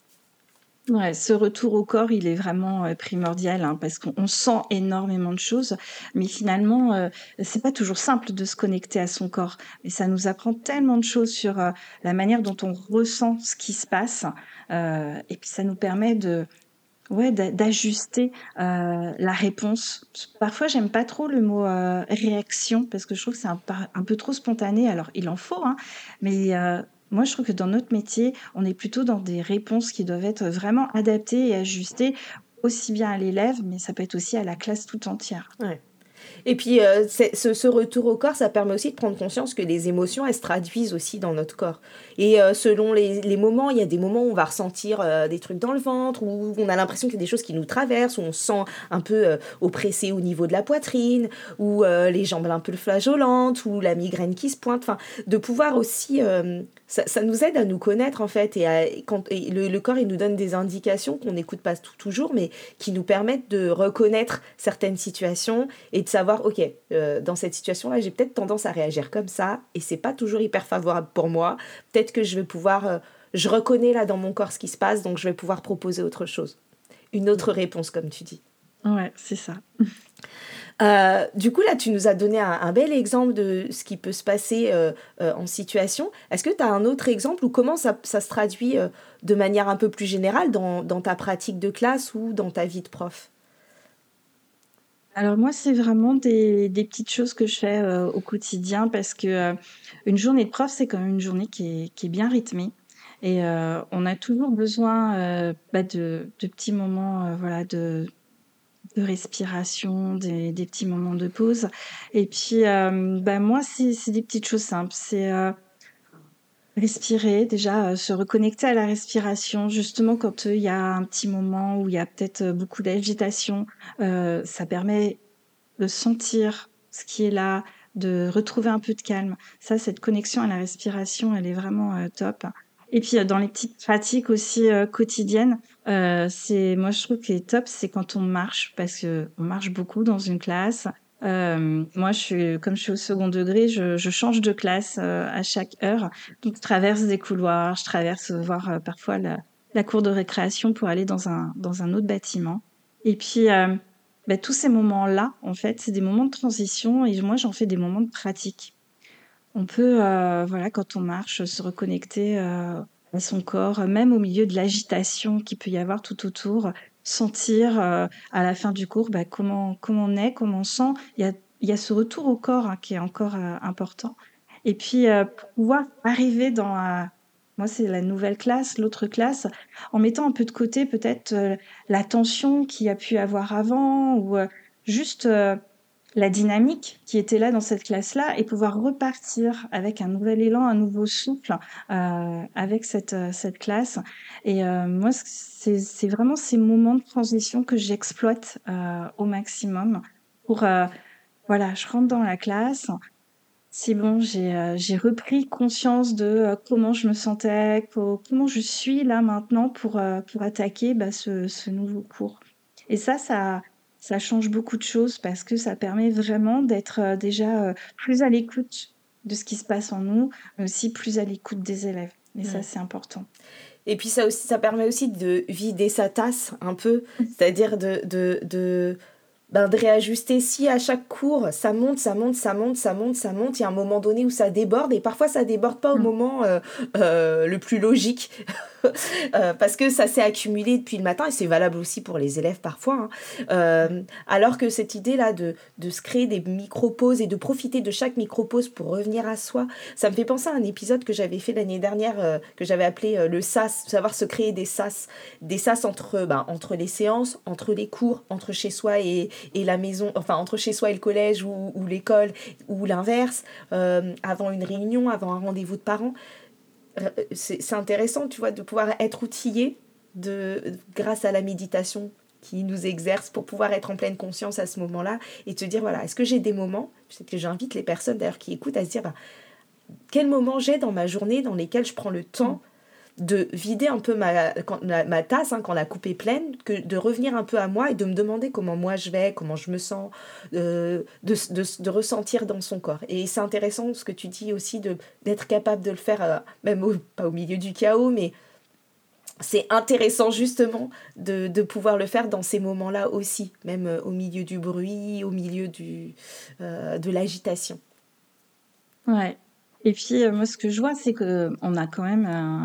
Ouais, ce retour au corps, il est vraiment, heu, primordial, hein, parce qu'on on sent énormément de choses, mais finalement, heu, c'est pas toujours simple de se connecter à son corps et ça nous apprend tellement de choses sur, heu, la manière dont on ressent ce qui se passe, heu et puis ça nous permet de ouais, d'a d'ajuster, heu, la réponse. Parfois, j'aime pas trop le mot, heu, réaction parce que je trouve que c'est un par un peu trop spontané. Alors il en faut, hein, mais heu, moi, je trouve que dans notre métier, on est plutôt dans des réponses qui doivent être vraiment adaptées et ajustées, aussi bien à l'élève, mais ça peut être aussi à la classe tout entière. Ouais. Et puis, euh, c'est- ce, ce retour au corps, ça permet aussi de prendre conscience que les émotions, elles se traduisent aussi dans notre corps. Et euh, selon les, les moments, il y a des moments où on va ressentir euh, des trucs dans le ventre, où on a l'impression qu'il y a des choses qui nous traversent, où on se sent un peu euh, oppressé au niveau de la poitrine, ou euh, les jambes un peu flageolantes, ou la migraine qui se pointe. Enfin, de pouvoir aussi... euh, ça, ça nous aide à nous connaître, en fait. Et, à- quand, et le, le corps, il nous donne des indications qu'on n'écoute pas tout- toujours, mais qui nous permettent de reconnaître certaines situations et de savoir, ok, euh, dans cette situation-là, j'ai peut-être tendance à réagir comme ça, et c'est pas toujours hyper favorable pour moi. Peut-être que je vais pouvoir, euh, je reconnais là dans mon corps ce qui se passe, donc je vais pouvoir proposer autre chose, une autre réponse, comme tu dis. Ouais, c'est ça. Euh, du coup, là, tu nous as donné un, un bel exemple de ce qui peut se passer euh, euh, en situation. Est-ce que tu as un autre exemple ou comment ça, ça se traduit euh, de manière un peu plus générale dans, dans ta pratique de classe ou dans ta vie de prof? Alors moi, c'est vraiment des, des petites choses que je fais euh, au quotidien parce que euh, une journée de prof, c'est quand même une journée qui est, qui est bien rythmée. Et euh, on a toujours besoin euh, bah, de, de petits moments euh, voilà, de, de respiration, des, des petits moments de pause. Et puis, euh, bah, moi, c'est, c'est des petites choses simples. C'est euh, respirer, déjà, euh, se reconnecter à la respiration. Justement, quand euh, il y a un petit moment où il y a peut-être euh, beaucoup d'agitation, euh, ça permet de sentir ce qui est là, de retrouver un peu de calme. Ça, cette connexion à la respiration, elle est vraiment euh, top. Et puis euh, dans les petites pratiques aussi euh, quotidiennes, euh, c'est moi je trouve que est top, c'est quand on marche parce que on marche beaucoup dans une classe. Euh, moi, je suis comme je suis au second degré, je, je change de classe euh, à chaque heure. Donc, je traverse des couloirs, je traverse euh, voir euh, parfois la, la cour de récréation pour aller dans un dans un autre bâtiment. Et puis euh, bah, tous ces moments-là, en fait, c'est des moments de transition et moi, j'en fais des moments de pratique. On peut, euh, voilà, quand on marche, se reconnecter euh, à son corps, même au milieu de l'agitation qu'il peut y avoir tout autour, sentir euh, à la fin du cours bah, comment, comment on est, comment on sent. Il y a, il y a ce retour au corps hein, qui est encore euh, important. Et puis, euh, pour pouvoir arriver dans la... Moi, c'est la nouvelle classe, l'autre classe, en mettant un peu de côté peut-être euh, la tension qu'il y a pu avoir avant ou euh, juste... euh, la dynamique qui était là dans cette classe-là et pouvoir repartir avec un nouvel élan, un nouveau souffle euh, avec cette, euh, cette classe. Et euh, moi, c'est, c'est vraiment ces moments de transition que j'exploite euh, au maximum pour, euh, voilà, je rentre dans la classe. C'est bon, j'ai euh, j'ai repris conscience de euh, comment je me sentais, co- comment je suis là maintenant pour, euh, pour attaquer bah, ce, ce nouveau cours. Et ça, ça, ça change beaucoup de choses parce que ça permet vraiment d'être euh, déjà euh, plus à l'écoute de ce qui se passe en nous, mais aussi plus à l'écoute des élèves. Et ça, Ouais. c'est important. Et puis ça aussi, ça permet aussi de vider sa tasse un peu, c'est-à-dire de, de, de, ben, de réajuster. Si à chaque cours, ça monte, ça monte, ça monte, ça monte, ça monte, il y a un moment donné où ça déborde, et parfois ça déborde pas au Mm. moment euh, euh, le plus logique, euh, parce que ça s'est accumulé depuis le matin, et c'est valable aussi pour les élèves parfois. Hein. Euh, alors que cette idée-là de, de se créer des micro-pauses et de profiter de chaque micro-pause pour revenir à soi, ça me fait penser à un épisode que j'avais fait l'année dernière, euh, que j'avais appelé euh, le sas, savoir se créer des sas, des sas entre, ben, entre les séances, entre les cours, entre chez soi et, et la maison, enfin entre chez soi et le collège ou, ou l'école, ou l'inverse, euh, avant une réunion, avant un rendez-vous de parents. Euh, c'est, c'est intéressant, tu vois, de pouvoir être outillé de, grâce à la méditation qui nous exerce pour pouvoir être en pleine conscience à ce moment-là et te dire, voilà, est-ce que j'ai des moments, peut-être que j'invite les personnes d'ailleurs qui écoutent à se dire, bah, quel moment j'ai dans ma journée dans lesquels je prends le temps de vider un peu ma, quand, ma, ma tasse hein, quand la coupe est pleine, que de revenir un peu à moi et de me demander comment moi je vais, comment je me sens, euh, de, de, de ressentir dans son corps. Et c'est intéressant ce que tu dis aussi de, d'être capable de le faire, euh, même au, pas au milieu du chaos, mais c'est intéressant justement de, de pouvoir le faire dans ces moments-là aussi, même euh, au milieu du bruit, au milieu du, euh, de l'agitation. Ouais. Et puis, euh, moi, ce que je vois, c'est que on a quand même un,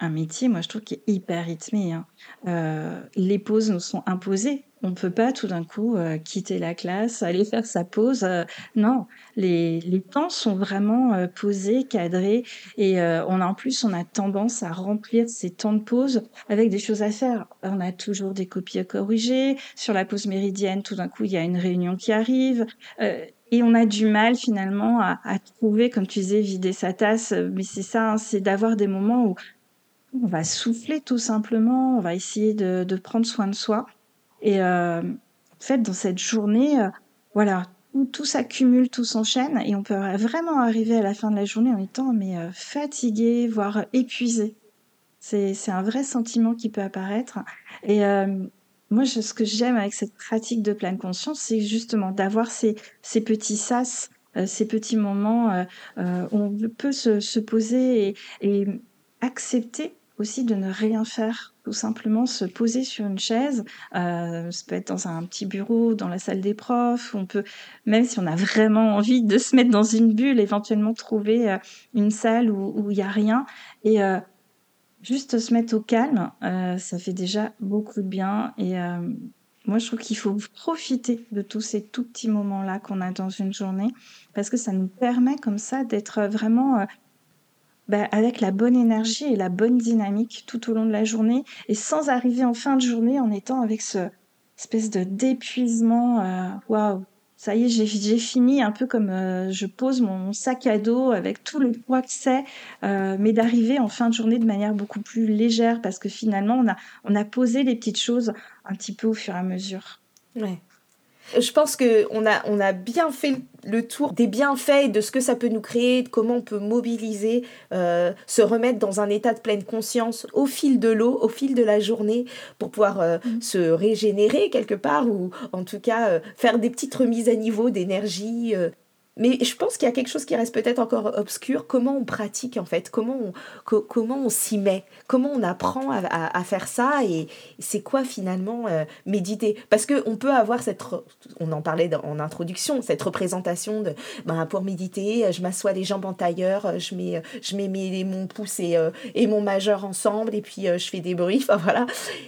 un métier, moi, je trouve qui est hyper rythmé, hein. Heu, les pauses nous sont imposées. On ne peut pas tout d'un coup, heu, quitter la classe, aller faire sa pause, heu, non, les les temps sont vraiment, heu, posés, cadrés et heu, on a en plus, on a tendance à remplir ces temps de pause avec des choses à faire. On a toujours des copies à corriger. Sur la pause méridienne, tout d'un coup, il y a une réunion qui arrive, heu et on a du mal finalement à à trouver, comme tu disais, vider sa tasse, heu, mais c'est ça, hein, c'est d'avoir des moments où on va souffler tout simplement, on va essayer de de prendre soin de soi et hem, en fait, dans cette journée, heu, voilà, tout tout s'accumule, tout s'enchaîne et on peut a vraiment arriver à la fin de la journée en étant mais heu, fatigué, voire épuisé. C'est c'est un vrai sentiment qui peut apparaître et hem, moi, je ce que j'aime avec cette pratique de pleine conscience, c'est justement d'avoir ces ces petits sas, heu, ces petits moments, heu heu, où on peut se se poser et et mmh, accepter aussi de ne rien faire. Tout simplement se poser sur une chaise, heu, ça peut être dans un petit bureau, dans la salle des profs, on peut même si on a vraiment envie de se mettre dans une bulle, éventuellement trouver, heu, une salle où où il y a rien et heu juste se mettre au calme, heu, ça fait déjà beaucoup de bien et hem, moi je trouve qu'il faut profiter de tous ces tout petits moments-là qu'on a dans une journée parce que ça nous permet comme ça d'être, vraiment, heu, bah, avec la bonne énergie et la bonne dynamique tout au long de la journée et sans arriver en fin de journée en étant avec ce espèce de d'épuisement, heu, waouh! Ça y est, j'ai j'ai fini un peu comme, heu, je pose mon sac à dos avec tout le poids que c'est, heu, mais d'arriver en fin de journée de manière beaucoup plus légère parce que finalement on a on a posé les petites choses un petit peu au fur et à mesure. Ouais. Je pense qu'on a, on a bien fait le tour des bienfaits et de ce que ça peut nous créer, de comment on peut mobiliser, euh, se remettre dans un état de pleine conscience au fil de l'eau, au fil de la journée, pour pouvoir euh, Mmh. se régénérer quelque part, ou en tout cas euh, faire des petites remises à niveau d'énergie. euh. Mais je pense qu'il y a quelque chose qui reste peut-être encore obscur. Comment on pratique en fait? Comment on, co- comment on s'y met? Comment on apprend à, à- à faire ça? Et c'est quoi finalement euh, méditer? Parce qu'on peut avoir cette, re- on en parlait dans- en introduction, cette représentation de, ben, pour méditer, je m'assois les jambes en tailleur, je mets, je mets mes, mon pouce et, euh, et mon majeur ensemble et puis euh, je fais des bruits, enfin voilà,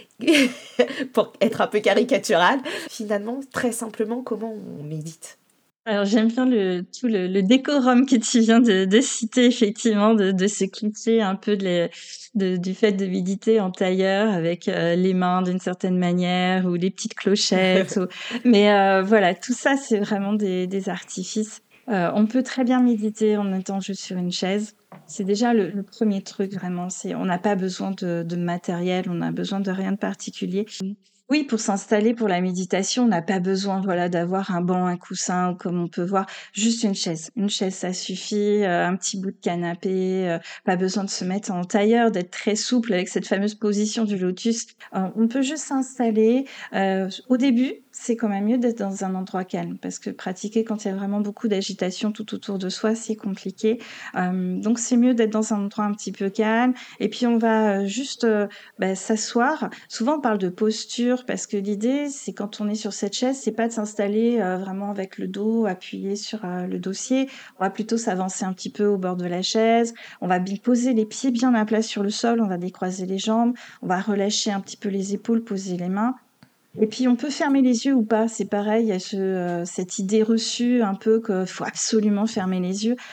pour être un peu caricatural. Finalement, très simplement, comment on médite? Alors j'aime bien le tout le le décorum que tu viens de de citer effectivement, de de ce cliché un peu de les de du fait de méditer en tailleur avec, heu, les mains d'une certaine manière ou les petites clochettes ou mais heu, voilà, tout ça, c'est vraiment des des artifices. Heu, on peut très bien méditer en étant juste sur une chaise. C'est déjà le le premier truc vraiment, c'est on n'a pas besoin de de matériel, on a besoin de rien de particulier. Oui, pour s'installer pour la méditation, on n'a pas besoin, voilà, d'avoir un banc, un coussin ou comme on peut voir, juste une chaise. Une chaise, ça suffit, heu, un petit bout de canapé, heu, pas besoin de se mettre en tailleur, d'être très souple avec cette fameuse position du lotus. Heu, on peut juste s'installer. Heu, au début, c'est quand même mieux d'être dans un endroit calme parce que pratiquer quand il y a vraiment beaucoup d'agitation tout autour de soi, c'est compliqué. Hem, donc c'est mieux d'être dans un endroit un petit peu calme et puis on va, heu, juste, heu, bah, s'asseoir. Souvent, on parle de posture parce que l'idée, c'est quand on est sur cette chaise, c'est pas de s'installer euh, vraiment avec le dos appuyé sur euh, le dossier. On va plutôt s'avancer un petit peu au bord de la chaise. On va bien poser les pieds bien à plat sur le sol. On va décroiser les jambes. On va relâcher un petit peu les épaules, poser les mains. Et puis on peut fermer les yeux ou pas, c'est pareil, il y a ce, euh, cette idée reçue un peu qu'il faut absolument fermer les yeux.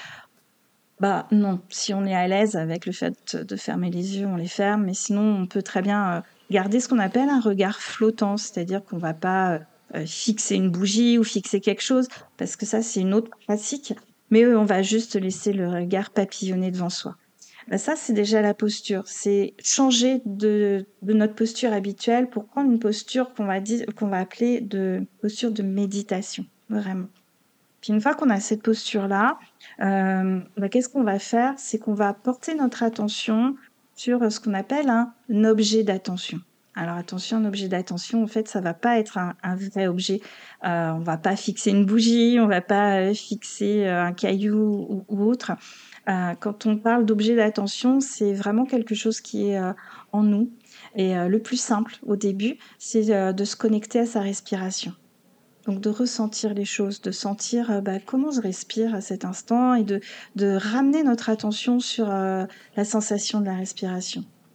Bah non, si on est à l'aise avec le fait de fermer les yeux, on les ferme, mais sinon on peut très bien, heu, garder ce qu'on appelle un regard flottant, c'est-à-dire qu'on va pas, heu heu, fixer une bougie ou fixer quelque chose, parce que ça, c'est une autre pratique, mais heu, on va juste laisser le regard papillonner devant soi. Bah, ça, c'est déjà la posture, c'est changer de de notre posture habituelle pour prendre une posture qu'on va dire qu'on va appeler de posture de méditation, vraiment. Puis une fois qu'on a cette posture-là, hem, bah, qu'est-ce qu'on va faire? C'est qu'on va porter notre attention sur, heu, ce qu'on appelle un objet d'attention. Alors attention, un objet d'attention, en fait, ça va pas être un un vrai objet. Heu, on va pas fixer une bougie, on va pas, heu, fixer, heu, un caillou ou ou autre. Heu, quand on parle d'objet d'attention, c'est vraiment quelque chose qui est, heu, en nous et heu, le plus simple au début, c'est, heu, de se connecter à sa respiration. Donc de ressentir les choses, de sentir, heu, bah, comment je respire à cet instant et de de ramener notre attention sur, heu, la sensation de la respiration.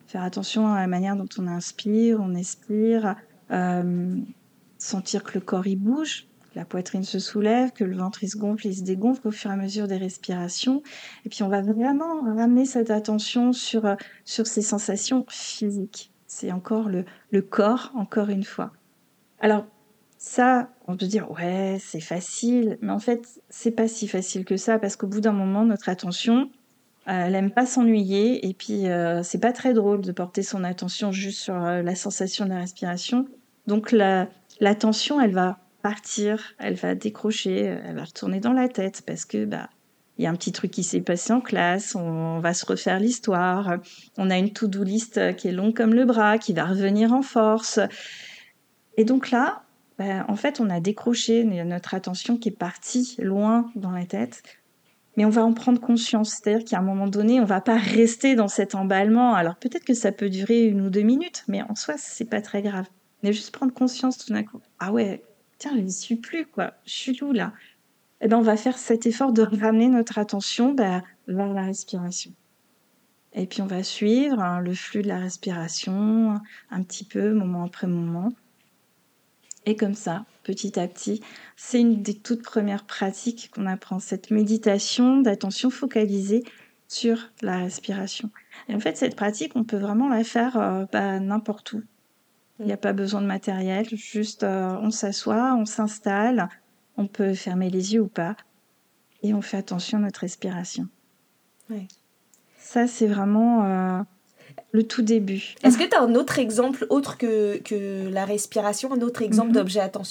faire attention à la manière dont on inspire, on expire, euh, sentir que le corps il bouge, que la poitrine se soulève, que le ventre il se gonfle, il se dégonfle au fur et à mesure des respirations. Et puis on va vraiment ramener cette attention sur, euh, sur ces sensations physiques. C'est encore le, le corps, encore une fois. Alors, ça, on peut dire, ouais, c'est facile, mais en fait, c'est pas si facile que ça, parce qu'au bout d'un moment, notre attention, euh, elle aime pas s'ennuyer, et puis euh, c'est pas très drôle de porter son attention juste sur euh, la sensation de la respiration. Donc la, l'attention, elle va partir, elle va décrocher, elle va retourner dans la tête, parce que bah il y a un petit truc qui s'est passé en classe, on va se refaire l'histoire, on a une to-do list qui est longue comme le bras, qui va revenir en force. Et donc là, ben, en fait, on a décroché notre attention qui est partie loin dans la tête, mais on va en prendre conscience. C'est-à-dire qu'à un moment donné, on va pas rester dans cet emballement. Alors peut-être que ça peut durer une ou deux minutes, mais en soi, c'est pas très grave. Mais juste prendre conscience tout d'un coup. Ah ouais, tiens, je n'y suis plus, quoi. Je suis où là? Eh ben, on va faire cet effort de ramener notre attention ben, vers la respiration. Et puis on va suivre hein, le flux de la respiration, un petit peu, moment après moment. Et comme ça, petit à petit, c'est une des toutes premières pratiques qu'on apprend, cette méditation d'attention focalisée sur la respiration. Et en fait, cette pratique, on peut vraiment la faire euh, bah, n'importe où. Il n'y a pas besoin de matériel, juste euh, on s'assoit, on s'installe, on peut fermer les yeux ou pas, et on fait attention à notre respiration. Ouais. Ça, c'est vraiment euh, le tout début. Est-ce que tu as un autre exemple, autre que, que la respiration, un autre exemple mm-hmm. d'objet attentionnel ?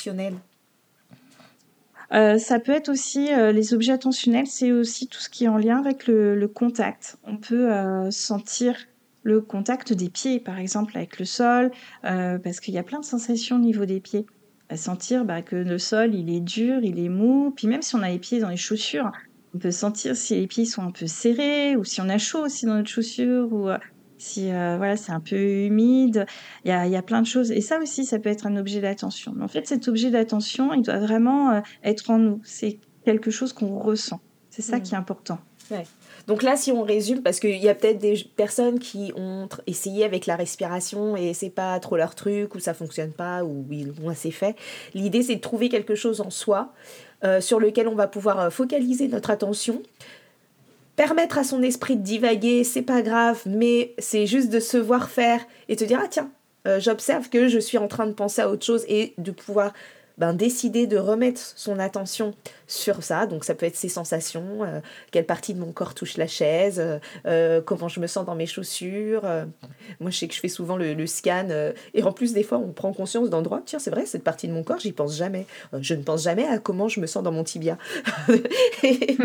Euh, ça peut être aussi, euh, les objets attentionnels, c'est aussi tout ce qui est en lien avec le, le contact. On peut euh, sentir le contact des pieds, par exemple, avec le sol, euh, parce qu'il y a plein de sensations au niveau des pieds. À sentir bah, que le sol, il est dur, il est mou, puis même si on a les pieds dans les chaussures, on peut sentir si les pieds sont un peu serrés, ou si on a chaud aussi dans notre chaussure, ou euh, si euh, voilà, c'est un peu humide. Il y a, il y a plein de choses. Et ça aussi, ça peut être un objet d'attention. Mais en fait, cet objet d'attention, il doit vraiment euh, être en nous. C'est quelque chose qu'on ressent. C'est ça mmh. qui est important. Ouais. Donc là, si on résume, parce qu'il y a peut-être des personnes qui ont essayé avec la respiration et c'est pas trop leur truc, ou ça fonctionne pas, ou ils l'ont assez fait. L'idée, c'est de trouver quelque chose en soi euh, sur lequel on va pouvoir focaliser notre attention. Permettre à son esprit de divaguer, c'est pas grave, mais c'est juste de se voir faire et te dire « Ah tiens, euh, j'observe que je suis en train de penser à autre chose » et de pouvoir ben, décider de remettre son attention sur ça. Donc ça peut être ses sensations, euh, quelle partie de mon corps touche la chaise, euh, euh, comment je me sens dans mes chaussures. Euh, moi, je sais que je fais souvent le, le scan euh, et en plus, des fois, on prend conscience d'endroits. Tiens, c'est vrai, cette partie de mon corps, j'y pense jamais. Euh, je ne pense jamais à comment je me sens dans mon tibia. et,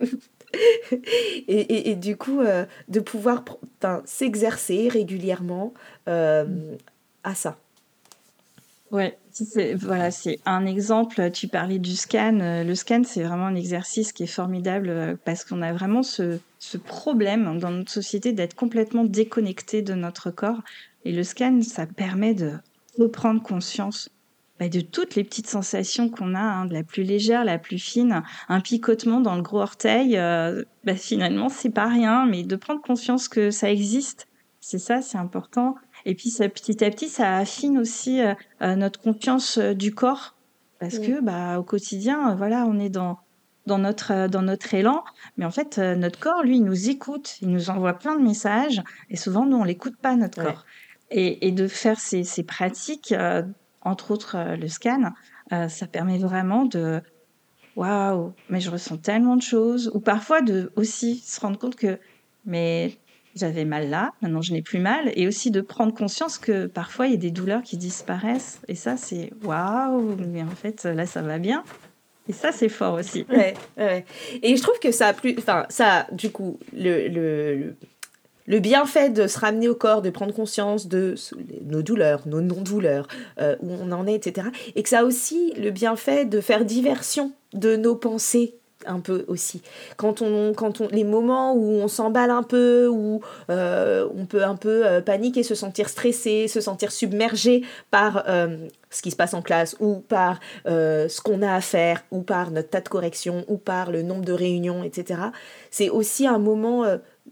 et, et du coup, euh, de pouvoir s'exercer régulièrement euh, à ça. Ouais, c'est, voilà, c'est un exemple. Tu parlais du scan. Le scan, c'est vraiment un exercice qui est formidable parce qu'on a vraiment ce, ce problème dans notre société d'être complètement déconnecté de notre corps. Et le scan, ça permet de reprendre conscience bah, de toutes les petites sensations qu'on a, hein, de la plus légère, la plus fine. Un picotement dans le gros orteil, euh, bah, finalement, c'est pas rien, mais de prendre conscience que ça existe, c'est ça, c'est important. Et puis, ça, petit à petit, ça affine aussi euh, notre conscience euh, du corps. Parce mmh. que, bah, au quotidien, euh, voilà, on est dans, dans, notre, euh, dans notre élan. Mais en fait, euh, notre corps, lui, il nous écoute. Il nous envoie plein de messages. Et souvent, nous, on l'écoute pas, notre ouais. corps. Et, et de faire ces, ces pratiques, euh, entre autres euh, le scan, euh, ça permet vraiment de... Waouh, mais je ressens tellement de choses. Ou parfois, de aussi se rendre compte que... mais j'avais mal là, maintenant je n'ai plus mal, et aussi de prendre conscience que parfois il y a des douleurs qui disparaissent, et ça c'est waouh, mais en fait là ça va bien, et ça c'est fort aussi. Ouais, ouais. Et je trouve que ça a plus, enfin ça, du coup, le, le, le bienfait de se ramener au corps, de prendre conscience de nos douleurs, nos non-douleurs, euh, où on en est, et cetera. Et que ça a aussi le bienfait de faire diversion de nos pensées, un peu aussi. Quand on, quand on, les moments où on s'emballe un peu, où euh, on peut un peu euh, paniquer, se sentir stressé, se sentir submergé par euh, ce qui se passe en classe, ou par euh, ce qu'on a à faire, ou par notre tas de corrections, ou par le nombre de réunions, et cetera. C'est aussi un moment euh,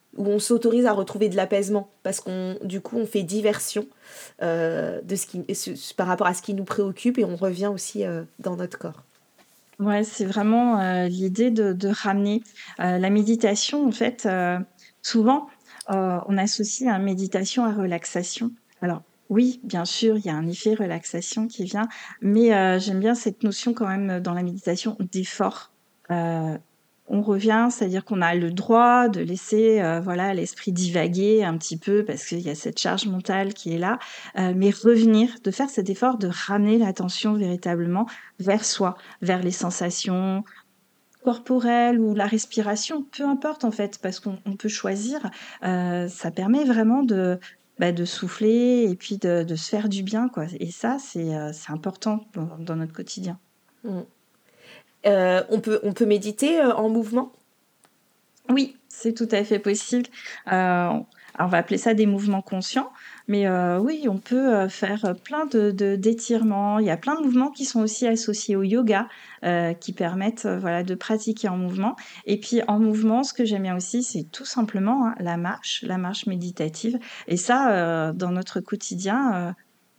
où on s'autorise à retrouver de l'apaisement, parce qu'on, du coup, on fait diversion euh, de ce qui, ce- par rapport à ce qui nous préoccupe et on revient aussi euh, dans notre corps. Ouais, c'est vraiment euh, l'idée de, de ramener euh, la méditation. En fait, euh, souvent, euh, on associe la méditation à relaxation. Alors, oui, bien sûr, il y a un effet relaxation qui vient, mais euh, j'aime bien cette notion quand même dans la méditation d'effort. Euh, on revient, c'est-à-dire qu'on a le droit de laisser euh, voilà l'esprit divaguer un petit peu parce qu'il y a cette charge mentale qui est là, euh, mais revenir, de faire cet effort de ramener l'attention véritablement vers soi, vers les sensations corporelles ou la respiration, peu importe en fait, parce qu'on on peut choisir. Euh, ça permet vraiment de, bah, de souffler et puis de, de se faire du bien, quoi. Et ça, c'est euh, c'est important dans, dans notre quotidien. Mm. Euh, on peut, on peut méditer euh, en mouvement. Oui, c'est tout à fait possible. Euh, alors on va appeler ça des mouvements conscients, mais euh, oui, on peut euh, faire euh, plein de, de- d'étirements. Il y a plein de mouvements qui sont aussi associés au yoga, euh, qui permettent euh, voilà de pratiquer en mouvement. Et puis en mouvement, ce que j'aime bien aussi, c'est tout simplement hein, la marche, la marche méditative. Et ça, euh, dans notre quotidien, euh,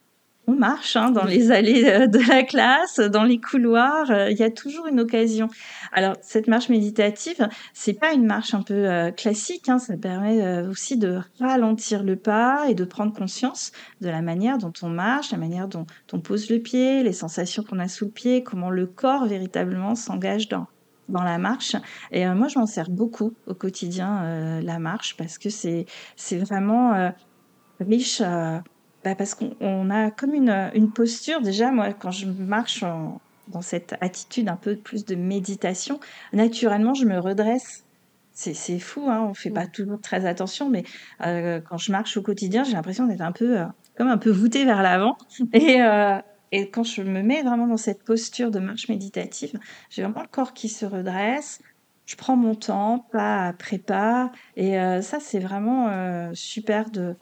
on marche hein, dans les allées euh, de la classe, dans les couloirs, euh, il y a toujours une occasion. Alors cette marche méditative, c'est pas une marche un peu euh, classique, hein, ça permet euh, aussi de ralentir le pas et de prendre conscience de la manière dont on marche, la manière dont on pose le pied, les sensations qu'on a sous le pied, comment le corps véritablement s'engage dans dans la marche. Et euh, moi, je m'en sers beaucoup au quotidien, euh, la marche, parce que c'est c'est vraiment euh, riche, heu, bah, parce qu'on on a comme une, heu, une posture déjà moi quand je marche en dans cette attitude un peu plus de méditation, naturellement je me redresse. C'est c'est fou, hein, on fait pas Mm. toujours très attention mais heu, quand je marche au quotidien, j'ai l'impression d'être un peu, heu, comme un peu voûtée vers l'avant et heu et quand je me mets vraiment dans cette posture de marche méditative, j'ai vraiment le corps qui se redresse, je prends mon temps, pas après pas et heu, ça c'est vraiment, heu, super de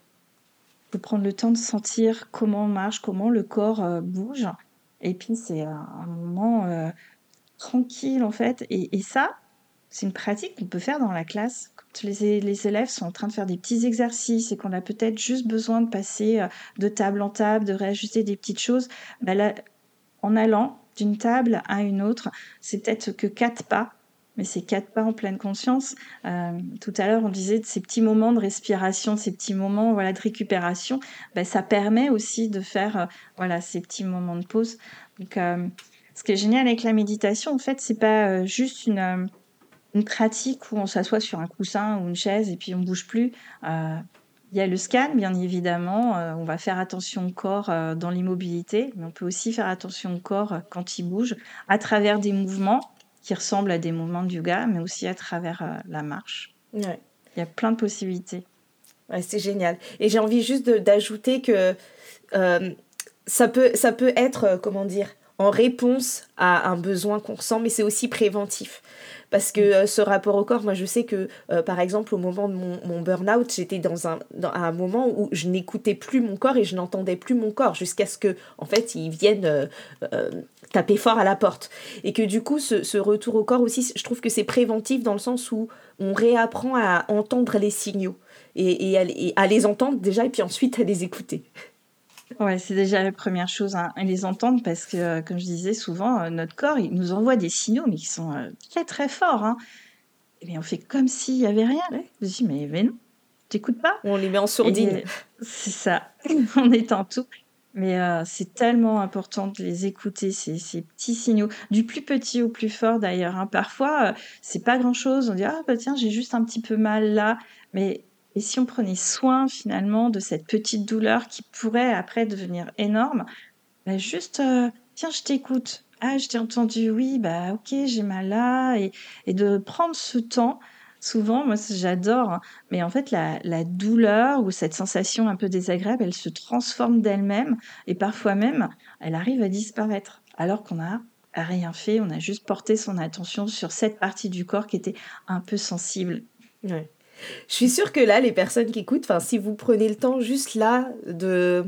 de prendre le temps de sentir comment on marche, comment le corps, heu, bouge et puis c'est un un moment, heu, tranquille en fait et et ça, c'est une pratique qu'on peut faire dans la classe. Quand les é les élèves sont en train de faire des petits exercices et qu'on a peut-être juste besoin de passer, heu, de table en table, de réajuster des petites choses, bah là, en allant d'une table à une autre, c'est peut-être que quatre pas, mais c'est quatre pas en pleine conscience. Euh, tout à l'heure, on disait de ces petits moments de respiration, de ces petits moments voilà, de récupération, ben, ça permet aussi de faire euh, voilà, ces petits moments de pause. Donc, euh, ce qui est génial avec la méditation, en fait, c'est pas euh, juste une, euh, une pratique où on s'assoit sur un coussin ou une chaise et puis on bouge plus. Euh, il y a le scan, bien évidemment. Euh, on va faire attention au corps euh, dans l'immobilité, mais on peut aussi faire attention au corps euh, quand il bouge, à travers des mouvements qui ressemblent à des mouvements de yoga, mais aussi à travers euh, la marche. Ouais. Il y a plein de possibilités. Ouais, c'est génial. Et j'ai envie juste de- d'ajouter que euh, ça peut, ça peut être, euh, comment dire, en réponse à un besoin qu'on ressent, mais c'est aussi préventif. Parce que Mm. euh, ce rapport au corps, moi je sais que, euh, par exemple, au moment de mon, mon burn-out, j'étais dans un, dans un moment où je n'écoutais plus mon corps et je n'entendais plus mon corps, jusqu'à ce que, en fait, il vienne euh, euh, taper fort à la porte. Et que du coup, ce, ce retour au corps aussi, je trouve que c'est préventif dans le sens où on réapprend à entendre les signaux et, et, à, et à les entendre déjà, et puis ensuite à les écouter. Ouais, c'est déjà la première chose, hein, à les entendre parce que, euh, comme je disais souvent, euh, notre corps, il nous envoie des signaux, mais qui sont euh, très très forts, hein. Mais on fait comme s'il y avait rien. Ouais. Je dis, mais, mais non, t'écoutes pas. On les met en sourdine. Et c'est ça, on est en tout. Mais euh, c'est tellement important de les écouter, ces, ces petits signaux, du plus petit au plus fort d'ailleurs, hein. Parfois, euh, c'est pas grand-chose. On dit, ah bah tiens, j'ai juste un petit peu mal là. Mais et si on prenait soin finalement de cette petite douleur qui pourrait après devenir énorme, bah juste, heu: «Tiens, je t'écoute. Ah, je t'ai entendu. Oui, bah, OK, j'ai mal là» et et de prendre ce temps. Souvent, moi, c j'adore, hein, mais en fait, la la douleur ou cette sensation un peu désagréable, elle se transforme d'elle-même et parfois même, elle arrive à disparaître alors qu'on a rien fait. On a juste porté son attention sur cette partie du corps qui était un peu sensible. Ouais. Je suis sûre que là, les personnes qui écoutent, enfin, si vous prenez le temps juste là de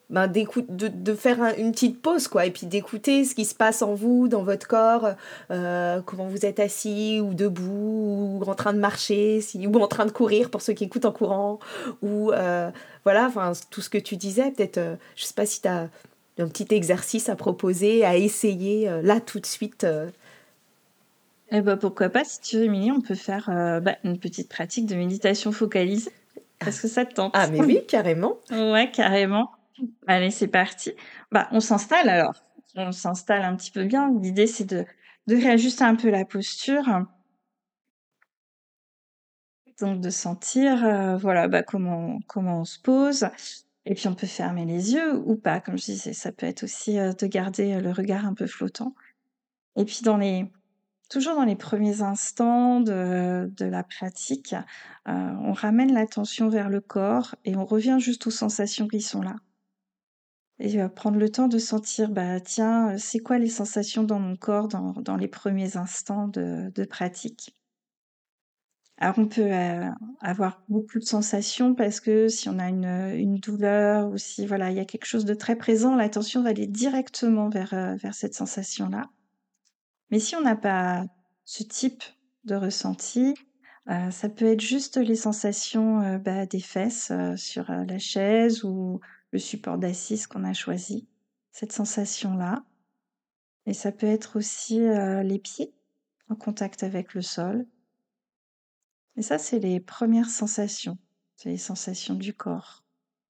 ben, d'écoute, de, de faire un- une petite pause, quoi, et puis d'écouter ce qui se passe en vous, dans votre corps, euh, comment vous êtes assis ou debout, ou en train de marcher, si, ou en train de courir pour ceux qui écoutent en courant, ou euh, voilà, enfin, tout ce que tu disais, peut-être, euh, je sais pas si tu as un petit exercice à proposer, à essayer euh, là tout de suite. euh. Eh ben, pourquoi pas, si tu veux, Émilie, on peut faire euh, bah, une petite pratique de méditation focalisée. Ah, Est-ce que ça te ah, tente? mais oui, carrément. Ouais, carrément. Allez, c'est parti. Bah, on s'installe alors. On s'installe un petit peu bien. L'idée, c'est de, de réajuster un peu la posture. Donc, de sentir, euh, voilà, bah, comment, comment on se pose. Et puis, on peut fermer les yeux ou pas. Comme je disais, ça peut être aussi euh, de garder euh, le regard un peu flottant. Et puis, dans les, toujours dans les premiers instants de, de la pratique, euh, on ramène l'attention vers le corps et on revient juste aux sensations qui sont là. Et heu, prendre le temps de sentir, bah, tiens, heu, c'est quoi les sensations dans mon corps dans dans les premiers instants de de pratique? Alors on peut, heu, avoir beaucoup de sensations parce que si on a une, heu, une douleur ou si voilà, il y a quelque chose de très présent, l'attention va aller directement vers, heu, vers cette sensation-là. Mais si on n'a pas ce type de ressenti, heu, ça peut être juste les sensations, heu, bah, des fesses, heu, sur, heu, la chaise ou le support d'assise qu'on a choisi. Cette sensation-là. Et ça peut être aussi, heu, les pieds en contact avec le sol. Et ça, c'est les premières sensations. C'est les sensations du corps.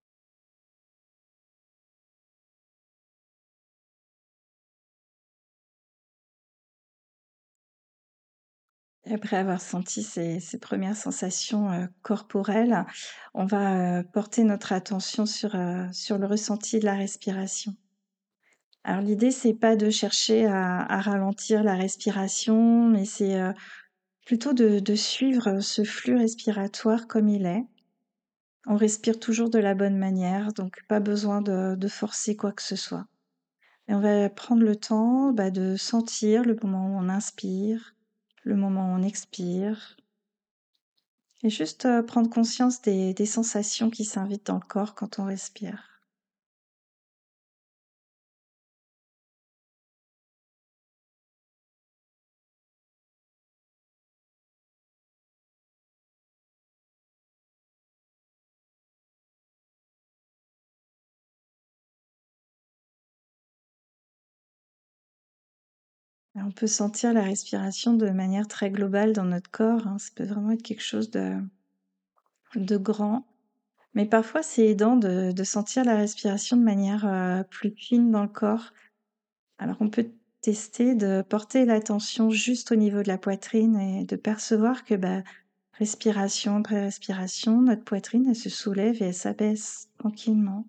Et après avoir senti ces ces premières sensations, heu, corporelles, on va, heu, porter notre attention sur, heu, sur le ressenti de la respiration. Alors l'idée, c'est pas de chercher à à ralentir la respiration, mais c'est, heu, plutôt de de suivre ce flux respiratoire comme il est. On respire toujours de la bonne manière, donc pas besoin de de forcer quoi que ce soit. Et on va prendre le temps, bah, de sentir le moment où on inspire, le moment où on expire et juste, heu, prendre conscience des des sensations qui s'invitent dans le corps quand on respire. Et on peut sentir la respiration de manière très globale dans notre corps, hein. Ça peut vraiment être quelque chose de de grand, mais parfois c'est aidant de de sentir la respiration de manière, heu, plus fine dans le corps. Alors on peut tester de porter l'attention juste au niveau de la poitrine et de percevoir que, bah, respiration après respiration, notre poitrine, elle se soulève et elle s'abaisse tranquillement.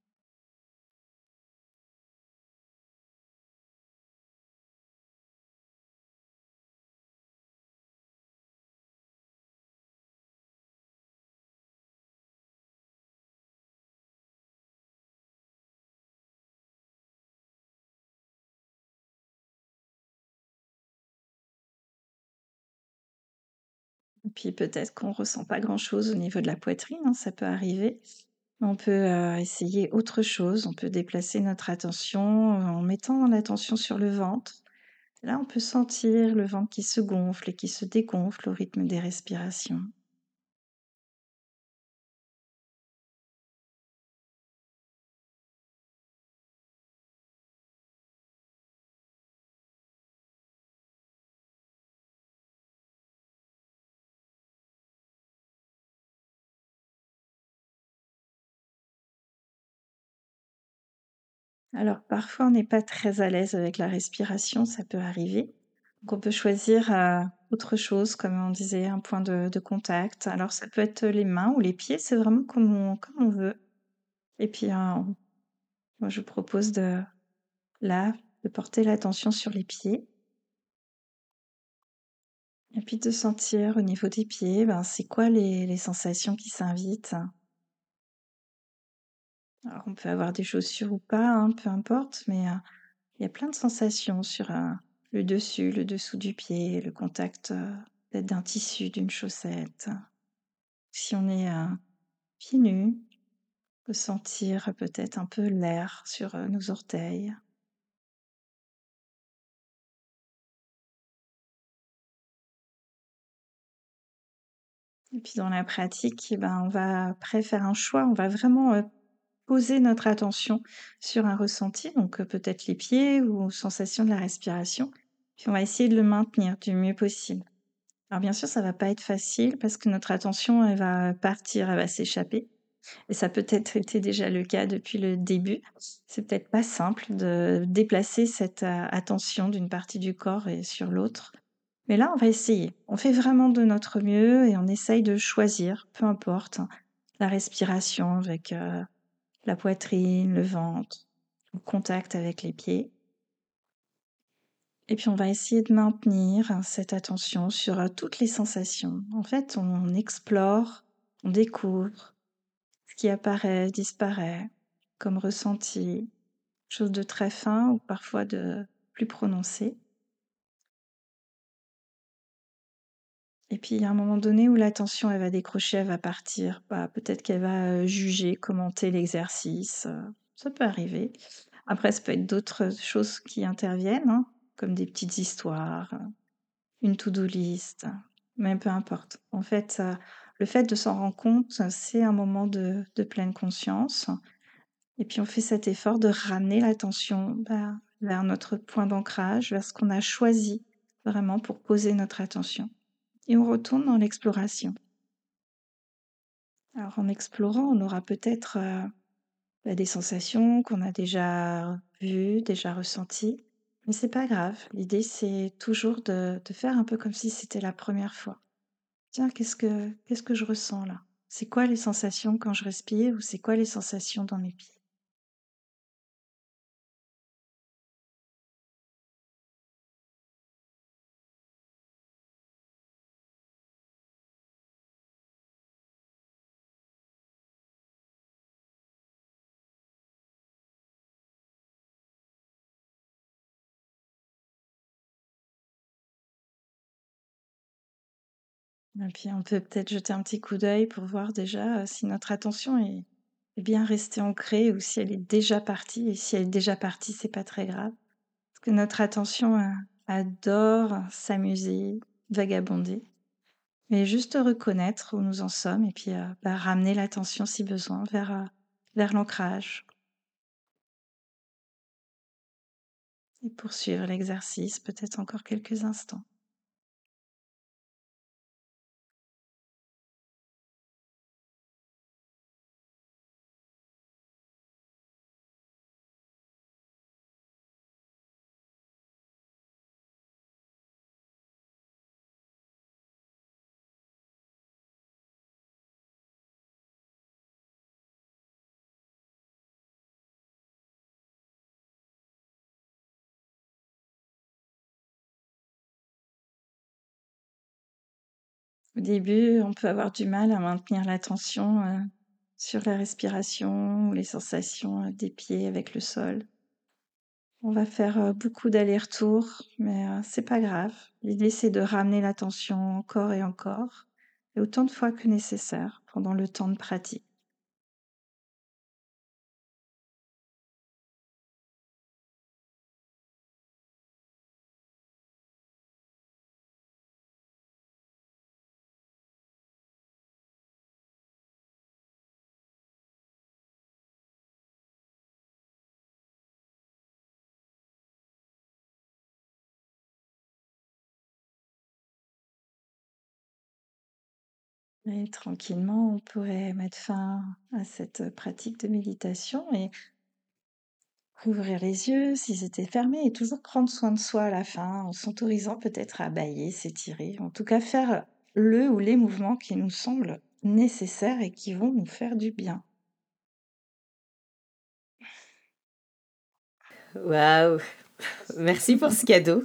Et puis peut-être qu'on ressent pas grand-chose au niveau de la poitrine, hein, ça peut arriver. On peut, heu, essayer autre chose, on peut déplacer notre attention, heu, en mettant l'attention sur le ventre. Là, on peut sentir le ventre qui se gonfle et qui se dégonfle au rythme des respirations. Alors parfois, on n'est pas très à l'aise avec la respiration, ça peut arriver. Donc on peut choisir, heu, autre chose, comme on disait, un point de de contact. Alors ça peut être les mains ou les pieds, c'est vraiment comme on comme on veut. Et puis, heu, moi je propose de là, de porter l'attention sur les pieds et puis de sentir au niveau des pieds, ben, c'est quoi les les sensations qui s'invitent. Alors on peut avoir des chaussures ou pas, hein, peu importe, mais, heu, il y a plein de sensations sur, heu, le dessus, le dessous du pied, le contact, heu, peut-être d'un tissu, d'une chaussette. Si on est, heu, pieds nus ressentir peut-être un peu l'air sur euh, nos orteils. Et puis dans la pratique, eh ben, on va après faire un choix, on va vraiment euh, poser notre attention sur un ressenti, donc euh, peut-être les pieds ou sensation de la respiration, puis on va essayer de le maintenir du mieux possible. Alors bien sûr, ça va pas être facile parce que notre attention, elle va partir, elle va s'échapper. Et ça a peut-être été déjà le cas depuis le début. C'est peut-être pas simple de déplacer cette euh, attention d'une partie du corps et sur l'autre. Mais là, on va essayer. On fait vraiment de notre mieux et on essaye de choisir, peu importe, hein, la respiration avec euh, la poitrine, le ventre, le contact avec les pieds. Et puis on va essayer de maintenir hein, cette attention sur euh, toutes les sensations. En fait, on explore, on découvre ce qui apparaît, disparaît, comme ressenti, chose de très fin ou parfois de plus prononcé. Et puis il y a un moment donné où l'attention elle va décrocher, elle va partir. Bah, peut-être qu'elle va euh, juger, commenter l'exercice. euh, Ça peut arriver. Après, ça peut être d'autres choses qui interviennent, hein, comme des petites histoires, euh, une to-do list, mais peu importe. En fait, euh, le fait de s'en rendre compte, c'est un moment de, de pleine conscience. Et puis on fait cet effort de ramener l'attention bah, vers notre point d'ancrage, vers ce qu'on a choisi vraiment pour poser notre attention. Et on retourne dans l'exploration. Alors en explorant, on aura peut-être euh, bah, des sensations qu'on a déjà vues, déjà ressenties. Mais c'est pas grave. L'idée, c'est toujours de, de faire un peu comme si c'était la première fois. Tiens, qu'est-ce que, qu'est-ce que je ressens là? C'est quoi les sensations quand je respire ou c'est quoi les sensations dans mes pieds? Et puis on peut peut-être jeter un petit coup d'œil pour voir déjà euh, si notre attention est, est bien restée ancrée ou si elle est déjà partie. Et si elle est déjà partie, c'est pas très grave. Parce que notre attention euh, adore s'amuser, vagabonder. Mais juste reconnaître où nous en sommes et puis euh, bah, ramener l'attention si besoin vers, euh, vers l'ancrage et poursuivre l'exercice peut-être encore quelques instants. Au début, on peut avoir du mal à maintenir l'attention euh, sur la respiration ou les sensations euh, des pieds avec le sol. On va faire euh, beaucoup d'allers-retours, mais euh, c'est pas grave. L'idée, c'est de ramener l'attention encore et encore, et autant de fois que nécessaire pendant le temps de pratique. Et tranquillement, on pourrait mettre fin à cette pratique de méditation et ouvrir les yeux s'ils étaient fermés et toujours prendre soin de soi à la fin en s'autorisant peut-être à bâiller, s'étirer, en tout cas faire le ou les mouvements qui nous semblent nécessaires et qui vont nous faire du bien. Waouh, merci pour ce cadeau.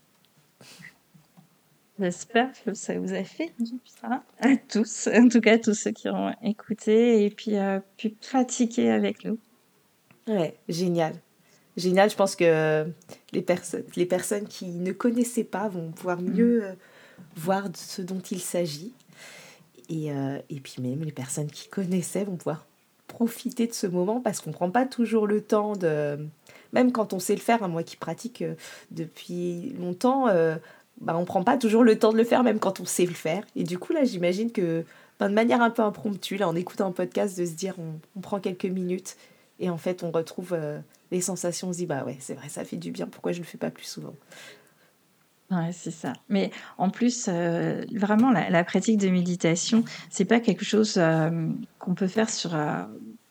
J'espère que ça vous a fait du bien à tous, en tout cas tous ceux qui ont écouté et puis euh, pu pratiquer avec nous. Ouais, génial. Génial, je pense que les, perso- les personnes qui ne connaissaient pas vont pouvoir Mm. mieux euh, voir de ce dont il s'agit. Et, euh, et puis même les personnes qui connaissaient vont pouvoir profiter de ce moment parce qu'on prend pas toujours le temps de... Même quand on sait le faire, hein, moi qui pratique euh, depuis longtemps, euh, bah, on prend pas toujours le temps de le faire, même quand on sait le faire. Et du coup, là, j'imagine que ben, de manière un peu impromptue, là, en écoutant un podcast, de se dire, on, on prend quelques minutes et en fait, on retrouve euh, les sensations, on se dit, bah ouais, c'est vrai, ça fait du bien, pourquoi je le fais pas plus souvent? Ouais, c'est ça. Mais en plus, euh, vraiment, la, la pratique de méditation, c'est pas quelque chose euh, qu'on peut faire sur, euh,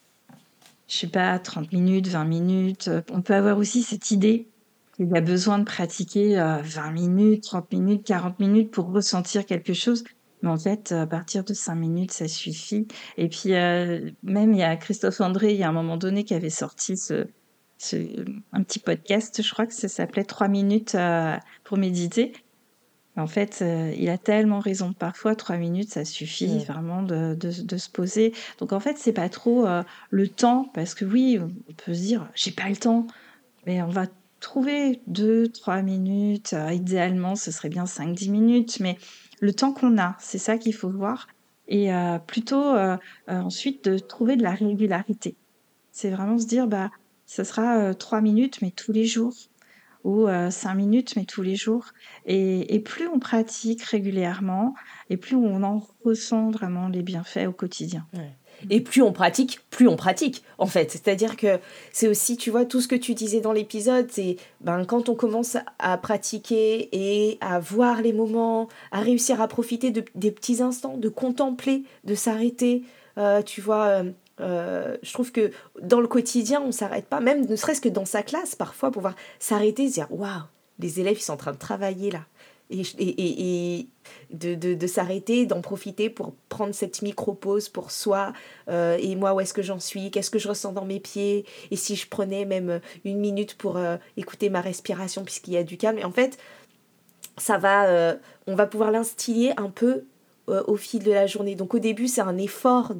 je sais pas, trente minutes, vingt minutes. Euh, On peut avoir aussi cette idée qu'il a besoin de pratiquer euh, vingt minutes, trente minutes, quarante minutes pour ressentir quelque chose. Mais en fait, à partir de cinq minutes, ça suffit. Et puis, euh, même, il y a Christophe André, il y a un moment donné, qui avait sorti ce, ce, un petit podcast, je crois que ça s'appelait Trois minutes euh, pour méditer. En fait, euh, il a tellement raison. Parfois, trois minutes, ça suffit Mm. vraiment de, de, de se poser. Donc, en fait, c'est pas trop euh, le temps, parce que oui, on peut se dire, j'ai pas le temps, mais on va trouver deux, trois minutes. Euh, idéalement, ce serait bien cinq, dix minutes, mais le temps qu'on a, c'est ça qu'il faut voir. Et euh, plutôt euh, euh, ensuite de trouver de la régularité. C'est vraiment se dire, bah, ce sera euh, trois minutes, mais tous les jours ou euh, cinq minutes, mais tous les jours. Et, et plus on pratique régulièrement, et plus on en ressent vraiment les bienfaits au quotidien. Ouais. Et plus on pratique, plus on pratique, en fait. C'est-à-dire que c'est aussi, tu vois, tout ce que tu disais dans l'épisode, c'est ben, quand on commence à pratiquer et à voir les moments, à réussir à profiter de, des petits instants, de contempler, de s'arrêter, euh, tu vois, euh, euh, je trouve que dans le quotidien, on s'arrête pas, même ne serait-ce que dans sa classe, parfois, pouvoir s'arrêter, se dire, waouh, les élèves, ils sont en train de travailler là. Et, et, et, et de, de, de s'arrêter, d'en profiter pour prendre cette micro-pause pour soi. Euh, et moi, où est-ce que j'en suis? Qu'est-ce que je ressens dans mes pieds? Et si je prenais même une minute pour euh, écouter ma respiration puisqu'il y a du calme? Et en fait, ça va, euh, on va pouvoir l'instiller un peu euh, au fil de la journée. Donc au début, c'est un effort,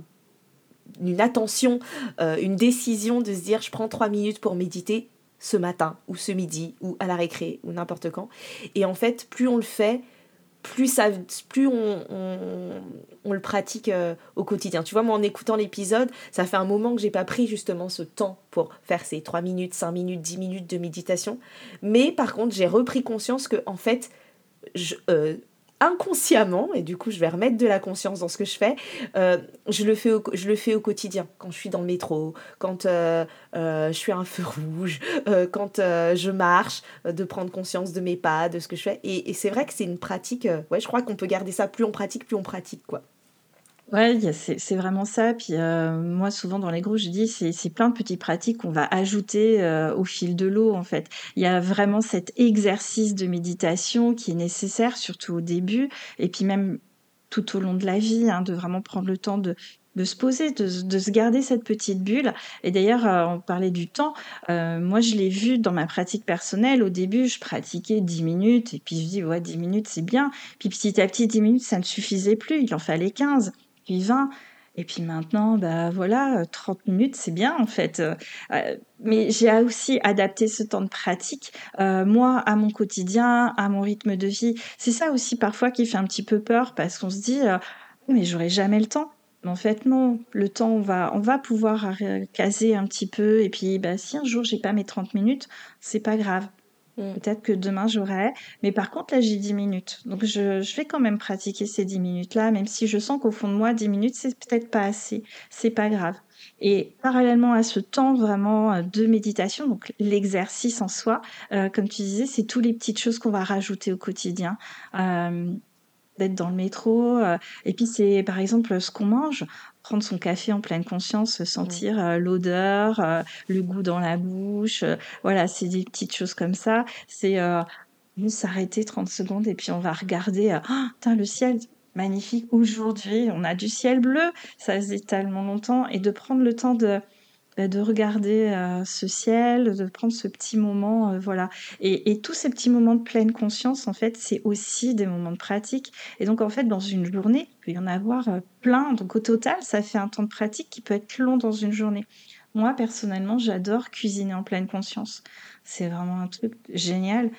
une attention, euh, une décision de se dire, je prends trois minutes pour méditer ce matin ou ce midi ou à la récré ou n'importe quand. Et en fait, plus on le fait, plus, ça, plus on, on, on le pratique euh, au quotidien. Tu vois, moi, en écoutant l'épisode, ça fait un moment que j'ai pas pris justement ce temps pour faire ces trois minutes, cinq minutes, dix minutes de méditation. Mais par contre, j'ai repris conscience que, en fait, je, euh, inconsciemment, et du coup je vais remettre de la conscience dans ce que je fais, euh, je, le fais au, je le fais au quotidien, quand je suis dans le métro, quand euh, euh, je suis à un feu rouge, euh, quand euh, je marche, euh, de prendre conscience de mes pas, de ce que je fais. Et, et c'est vrai que c'est une pratique, euh, ouais, je crois qu'on peut garder ça, plus on pratique, plus on pratique, quoi. Ouais, il y a c'est c'est vraiment ça. Puis, heu, moi, souvent dans les groupes, je dis: «C'est c'est plein de petites pratiques qu'on va ajouter, heu, au fil de l'eau», en fait. Il y a vraiment cet exercice de méditation qui est nécessaire, surtout au début et puis même tout au long de la vie, hein, de vraiment prendre le temps de de se poser, de se de se garder cette petite bulle et d'ailleurs, heu, on parlait du temps, heu, moi, je l'ai vu dans ma pratique personnelle. Au début, je pratiquais dix minutes et puis je dis: «Ouais, dix minutes, c'est bien». Puis petit à petit, dix minutes, ça ne suffisait plus, il en fallait quinze puis vingt et puis maintenant, bah, voilà, heu, trente minutes, c'est bien en fait, heu heu, mais j'ai aussi adapté ce temps de pratique, heu, moi, à mon quotidien, à mon rythme de vie. C'est ça aussi parfois qui fait un petit peu peur parce qu'on se dit, heu: «Mais j'aurai jamais le temps». Mais en fait non, le temps, on va on va pouvoir ré caser un petit peu et puis, bah, si un jour j'ai pas mes trente minutes, c'est pas grave. Mm. Peut-être que demain j'aurai, mais par contre là j'ai dix minutes. Donc je, je vais quand même pratiquer ces dix minutes-là, même si je sens qu'au fond de moi, dix minutes, c'est peut-être pas assez. C'est pas grave. Et parallèlement à ce temps vraiment euh, de méditation, donc l'exercice en soi, euh, comme tu disais, c'est toutes les petites choses qu'on va rajouter au quotidien. Euh, D'être dans le métro, heu et puis c'est par exemple, ce qu'on mange, prendre son café en pleine conscience, Mm. sentir, heu, l'odeur, heu, le goût dans la bouche, heu, voilà, c'est des petites choses comme ça. C'est, heu, juste s'arrêter trente secondes et puis on va regarder, heu, «Tin, le ciel, magnifique, aujourd'hui, on a du ciel bleu!» Ça faisait tellement longtemps et de prendre le temps de bah, de regarder, heu, ce ciel, de prendre ce petit moment, heu, voilà et et tous ces petits moments de pleine conscience, en fait, c'est aussi des moments de pratique et donc en fait, dans une journée, il peut y en avoir, heu, plein donc au total, ça fait un temps de pratique qui peut être long dans une journée. Moi, personnellement, j'adore cuisiner en pleine conscience. C'est vraiment un truc génial.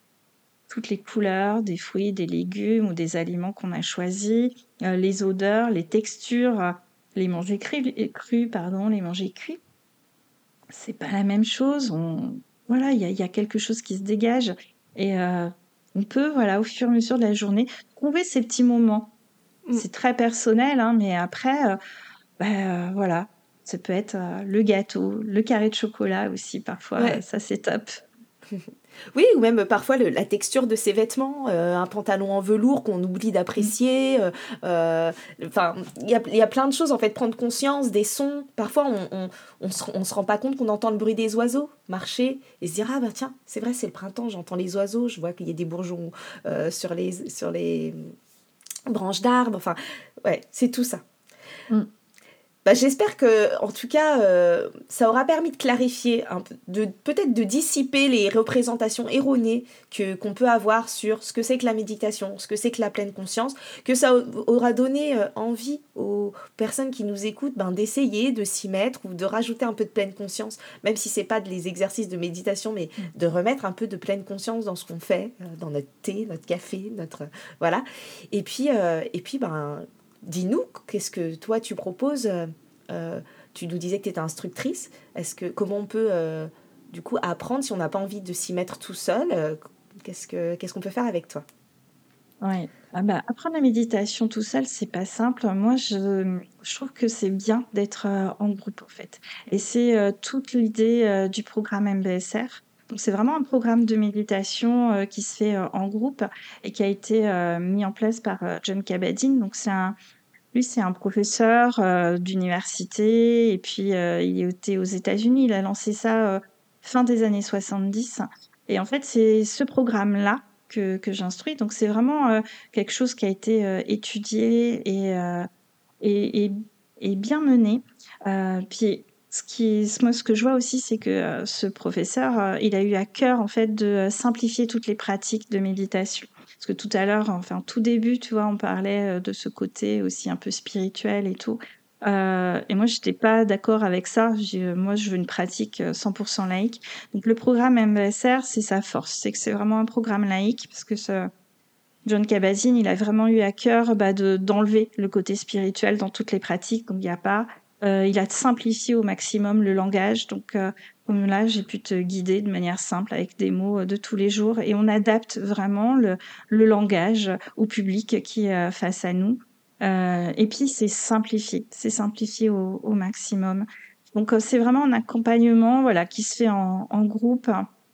Toutes les couleurs des fruits, des légumes ou des aliments qu'on a choisis, heu, les odeurs, les textures, les manger crus, crus, pardon, les manger cuits, c'est pas la même chose. On, voilà, il y a, il y a quelque chose qui se dégage et euh, on peut, voilà, au fur et à mesure de la journée, trouver ces petits moments. Mm. C'est très personnel, hein, mais après, euh, bah, euh, voilà, ça peut être euh, le gâteau, le carré de chocolat aussi, parfois, euh, Ouais. ça c'est top. Oui, ou même euh, parfois le- la texture de ses vêtements, euh, un pantalon en velours qu'on oublie Mm. d'apprécier. euh, euh, Enfin, il y a, il y a plein de choses en fait. Prendre conscience des sons. Parfois, on, on, on se, on se rend pas compte qu'on entend le bruit des oiseaux marcher et se dire ah bah tiens, c'est vrai, c'est le printemps, j'entends les oiseaux, je vois qu'il y a des bourgeons euh, sur les sur les branches d'arbres. Enfin, ouais, c'est tout ça. Mm. Bah, j'espère que, en tout cas, euh, ça aura permis de clarifier, un peu, de peut-être de dissiper les représentations erronées que qu'on peut avoir sur ce que c'est que la méditation, ce que c'est que la pleine conscience, que ça aura donné euh, envie aux personnes qui nous écoutent ben, d'essayer de s'y mettre ou de rajouter un peu de pleine conscience, même si c'est pas de les exercices de méditation, mais Mm. de remettre un peu de pleine conscience dans ce qu'on fait, euh, dans notre thé, notre café, notre voilà. Et puis euh, et puis ben dis-nous, qu'est-ce que toi tu proposes euh, euh, Tu nous disais que tu étais instructrice. Est-ce que comment on peut euh, du coup apprendre si on n'a pas envie de s'y mettre tout seul euh, Qu'est-ce que qu'est-ce qu'on peut faire avec toi? Ouais. Ah bah, apprendre la méditation tout seul, c'est pas simple. Moi, je, je trouve que c'est bien d'être euh, en groupe, en fait. Et c'est euh, toute l'idée euh, du programme M B S R. Donc, c'est vraiment un programme de méditation euh, qui se fait euh, en groupe et qui a été euh, mis en place par euh, John Kabat-Zinn. Donc, c'est un, lui, c'est un professeur euh, d'université et puis euh, il était aux États-Unis. Il a lancé ça euh, fin des années soixante-dix. Et en fait, c'est ce programme-là que, que j'instruis. Donc, c'est vraiment euh, quelque chose qui a été euh, étudié et, euh, et, et, et bien mené. Euh, puis, ce qui, moi, ce que je vois aussi, c'est que euh, ce professeur, euh, il a eu à cœur en fait de euh, simplifier toutes les pratiques de méditation. Parce que tout à l'heure, enfin tout début, tu vois, on parlait euh, de ce côté aussi un peu spirituel et tout. Euh, et moi, j'étais pas d'accord avec ça. J'ai- Moi, je veux une pratique euh, cent pour cent laïque. Donc, le programme M B S R, c'est sa force, c'est que c'est vraiment un programme laïque parce que ce, John Kabat-Zinn, il a vraiment eu à cœur bah, de d'enlever le côté spirituel dans toutes les pratiques. Donc il y a pas, euh, il a simplifié au maximum le langage. Donc euh, comme là, j'ai pu te guider de manière simple avec des mots euh, de tous les jours et on adapte vraiment le le langage au public qui est euh, face à nous. Euh, et puis c'est simplifié, c'est simplifié au, au maximum. Donc euh, c'est vraiment un accompagnement, voilà, qui se fait en, en groupe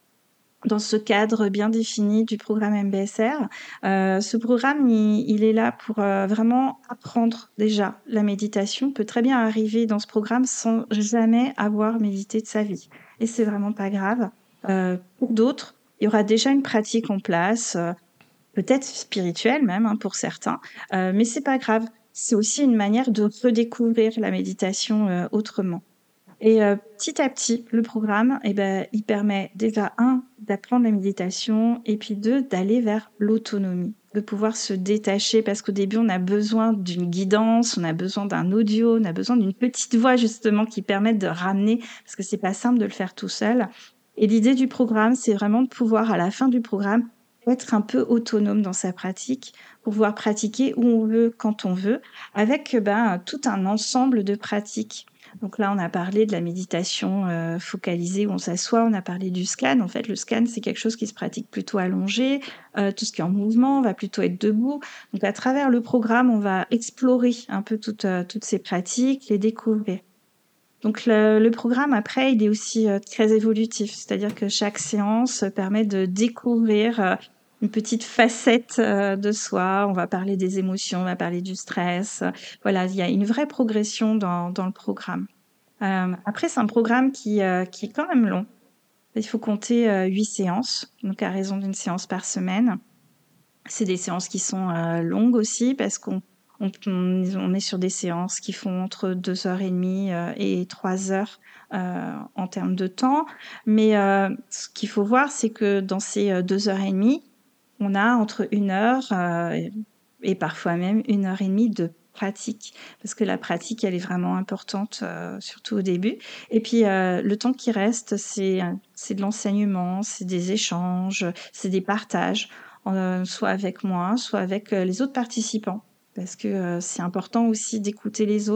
dans ce cadre bien défini du programme M B S R. Euh, ce programme, il, il est là pour euh, vraiment apprendre déjà la méditation. On peut très bien arriver dans ce programme sans jamais avoir médité de sa vie. Et c'est vraiment pas grave. Euh, pour d'autres, il y aura déjà une pratique en place, euh, peut-être spirituelle même hein, pour certains, euh, mais c'est pas grave. C'est aussi une manière de redécouvrir la méditation euh, autrement. Et euh, petit à petit, le programme, eh ben, il permet déjà, un, d'apprendre la méditation, et puis deux, d'aller vers l'autonomie, de pouvoir se détacher, parce qu'au début, on a besoin d'une guidance, on a besoin d'un audio, on a besoin d'une petite voix, justement, qui permette de ramener, parce que c'est pas simple de le faire tout seul. Et l'idée du programme, c'est vraiment de pouvoir, à la fin du programme, être un peu autonome dans sa pratique, pouvoir pratiquer où on veut, quand on veut, avec ben, tout un ensemble de pratiques. Donc là, on a parlé de la méditation euh, focalisée où on s'assoit, on a parlé du scan. En fait, le scan, c'est quelque chose qui se pratique plutôt allongé. Euh, tout ce qui est en mouvement va plutôt être debout. Donc à travers le programme, on va explorer un peu toutes, euh, toutes ces pratiques, les découvrir. Donc le, le programme, après, il est aussi euh, très évolutif. C'est-à-dire que chaque séance permet de découvrir euh, une petite facette euh, de soi. On va parler des émotions, on va parler du stress. Voilà, il y a une vraie progression dans, dans le programme. Euh, après, c'est un programme qui, euh, qui est quand même long. Il faut compter euh, huit séances, donc à raison d'une séance par semaine. C'est des séances qui sont euh, longues aussi parce qu'on on, on est sur des séances qui font entre deux heures et demie euh, et trois heures euh, en termes de temps. Mais euh, ce qu'il faut voir, c'est que dans ces euh, deux heures et demie, on a entre une heure euh, et parfois même une heure et demie de pratique, parce que la pratique, elle est vraiment importante, euh, surtout au début. Et puis, euh, le temps qui reste, c'est, c'est de l'enseignement, c'est des échanges, c'est des partages, euh, soit avec moi, soit avec euh, les autres participants, parce que euh, c'est important aussi d'écouter les autres.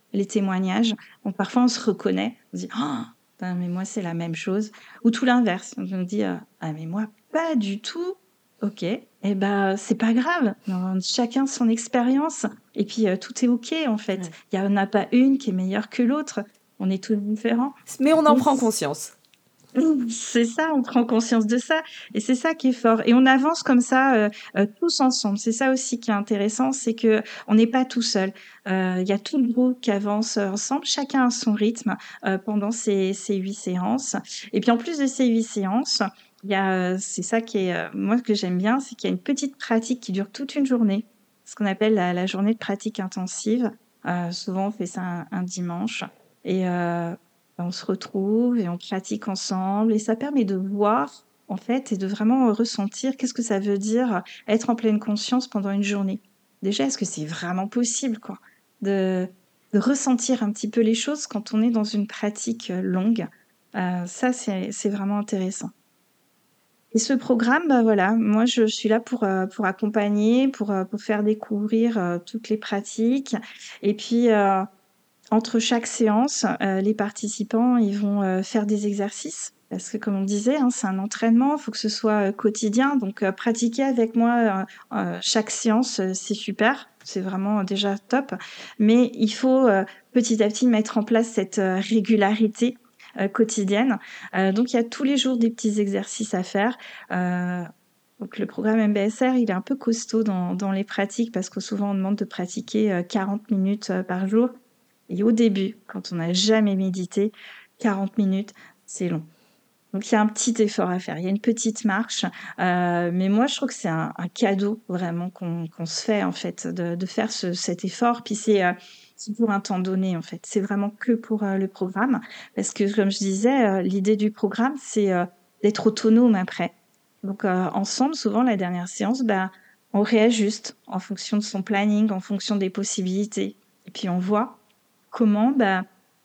les témoignages. Donc parfois on se reconnaît, on se dit oh, ben, mais moi c'est la même chose, ou tout l'inverse, on me dit euh, ah mais moi pas du tout. Ok, et eh ben c'est pas grave, non, chacun son expérience et puis euh, tout est ok en fait. Il ouais. y en a pas une qui est meilleure que l'autre, on est tous différents. Mais on en Donc, prend conscience. C'est ça, on prend conscience de ça et c'est ça qui est fort et on avance comme ça euh, euh, tous ensemble. C'est ça aussi qui est intéressant, c'est que on n'est pas tout seul. Il euh, y a tout le groupe qui avance ensemble, chacun à son rythme euh, pendant ces ces huit séances. Et puis en plus de ces huit séances, il y a c'est ça qui est euh, moi ce que j'aime bien, c'est qu'il y a une petite pratique qui dure toute une journée, ce qu'on appelle la, la journée de pratique intensive. Euh, souvent on fait ça un, un dimanche et euh, on se retrouve et on pratique ensemble et ça permet de voir en fait et de vraiment ressentir qu'est-ce que ça veut dire être en pleine conscience pendant une journée. Déjà, est-ce que c'est vraiment possible quoi de, de ressentir un petit peu les choses quand on est dans une pratique longue. Euh, ça, c'est, c'est vraiment intéressant. Et ce programme, bah voilà, moi je suis là pour euh, pour accompagner, pour euh, pour faire découvrir euh, toutes les pratiques et puis euh, entre chaque séance, euh, les participants ils vont euh, faire des exercices parce que comme on disait, hein, c'est un entraînement, il faut que ce soit euh, quotidien. Donc euh, pratiquer avec moi euh, euh, chaque séance, euh, c'est super, c'est vraiment déjà top. Mais il faut euh, petit à petit mettre en place cette euh, régularité euh, quotidienne. Euh, donc il y a tous les jours des petits exercices à faire. Euh, Donc le programme M B S R, il est un peu costaud dans, dans les pratiques parce que souvent on demande de pratiquer euh, quarante minutes euh, par jour. Et au début, quand on n'a jamais médité, quarante minutes, c'est long. Donc il y a un petit effort à faire, il y a une petite marche, euh, mais moi je trouve que c'est un, un cadeau vraiment qu'on, qu'on se fait en fait de, de faire ce, cet effort. Puis c'est, euh, c'est pour un temps donné en fait, c'est vraiment que pour euh, le programme, parce que comme je disais, euh, l'idée du programme c'est euh, d'être autonome après. Donc euh, ensemble, souvent la dernière séance, bah, on réajuste en fonction de son planning, en fonction des possibilités, et puis on voit comment bah,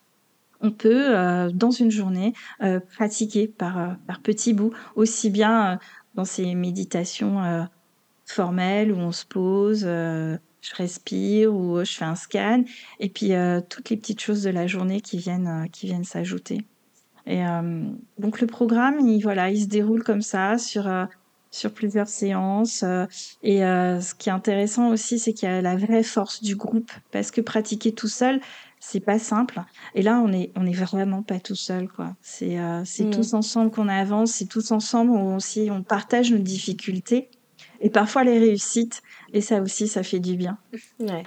on peut, euh, dans une journée, euh, pratiquer par, euh, par petits bouts, aussi bien euh, dans ces méditations euh, formelles où on se pose, euh, je respire ou je fais un scan, et puis euh, toutes les petites choses de la journée qui viennent, euh, qui viennent s'ajouter. Et euh, donc le programme, il, voilà, il se déroule comme ça sur... Euh, sur plusieurs séances. Euh, et euh, ce qui est intéressant aussi, c'est qu'il y a la vraie force du groupe, parce que pratiquer tout seul, c'est pas simple. Et là, on est, on est vraiment pas tout seul, quoi. C'est, euh, c'est mmh. tous ensemble qu'on avance, c'est tous ensemble où aussi on partage nos difficultés et parfois les réussites. Et ça aussi, ça fait du bien. Ouais.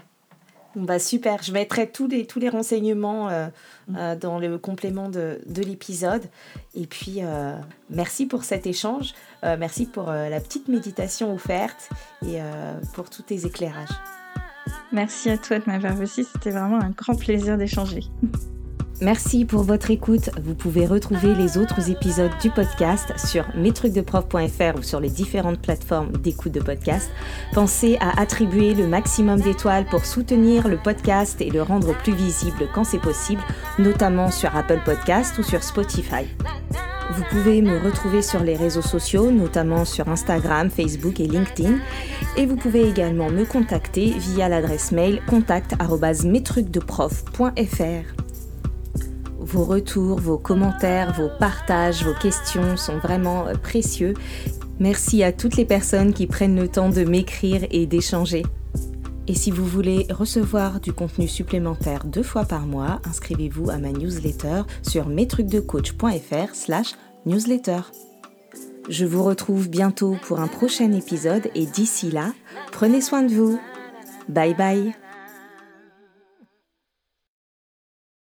Bah super, je mettrai tous les, tous les renseignements euh, euh, dans le complément de, de l'épisode. Et puis, euh, merci pour cet échange. Euh, merci pour euh, la petite méditation offerte et euh, pour tous tes éclairages. Merci à toi de m'avoir reçu. C'était vraiment un grand plaisir d'échanger. Merci pour votre écoute. Vous pouvez retrouver les autres épisodes du podcast sur mes trucs de prof point f r ou sur les différentes plateformes d'écoute de podcast. Pensez à attribuer le maximum d'étoiles pour soutenir le podcast et le rendre plus visible quand c'est possible, notamment sur Apple Podcast ou sur Spotify. Vous pouvez me retrouver sur les réseaux sociaux, notamment sur Instagram, Facebook et LinkedIn. Et vous pouvez également me contacter via l'adresse mail contact arobase mes trucs de prof point f r. Vos retours, vos commentaires, vos partages, vos questions sont vraiment précieux. Merci à toutes les personnes qui prennent le temps de m'écrire et d'échanger. Et si vous voulez recevoir du contenu supplémentaire deux fois par mois, inscrivez-vous à ma newsletter sur mes trucs de coach point f r slash newsletter. Je vous retrouve bientôt pour un prochain épisode et d'ici là, prenez soin de vous. Bye bye.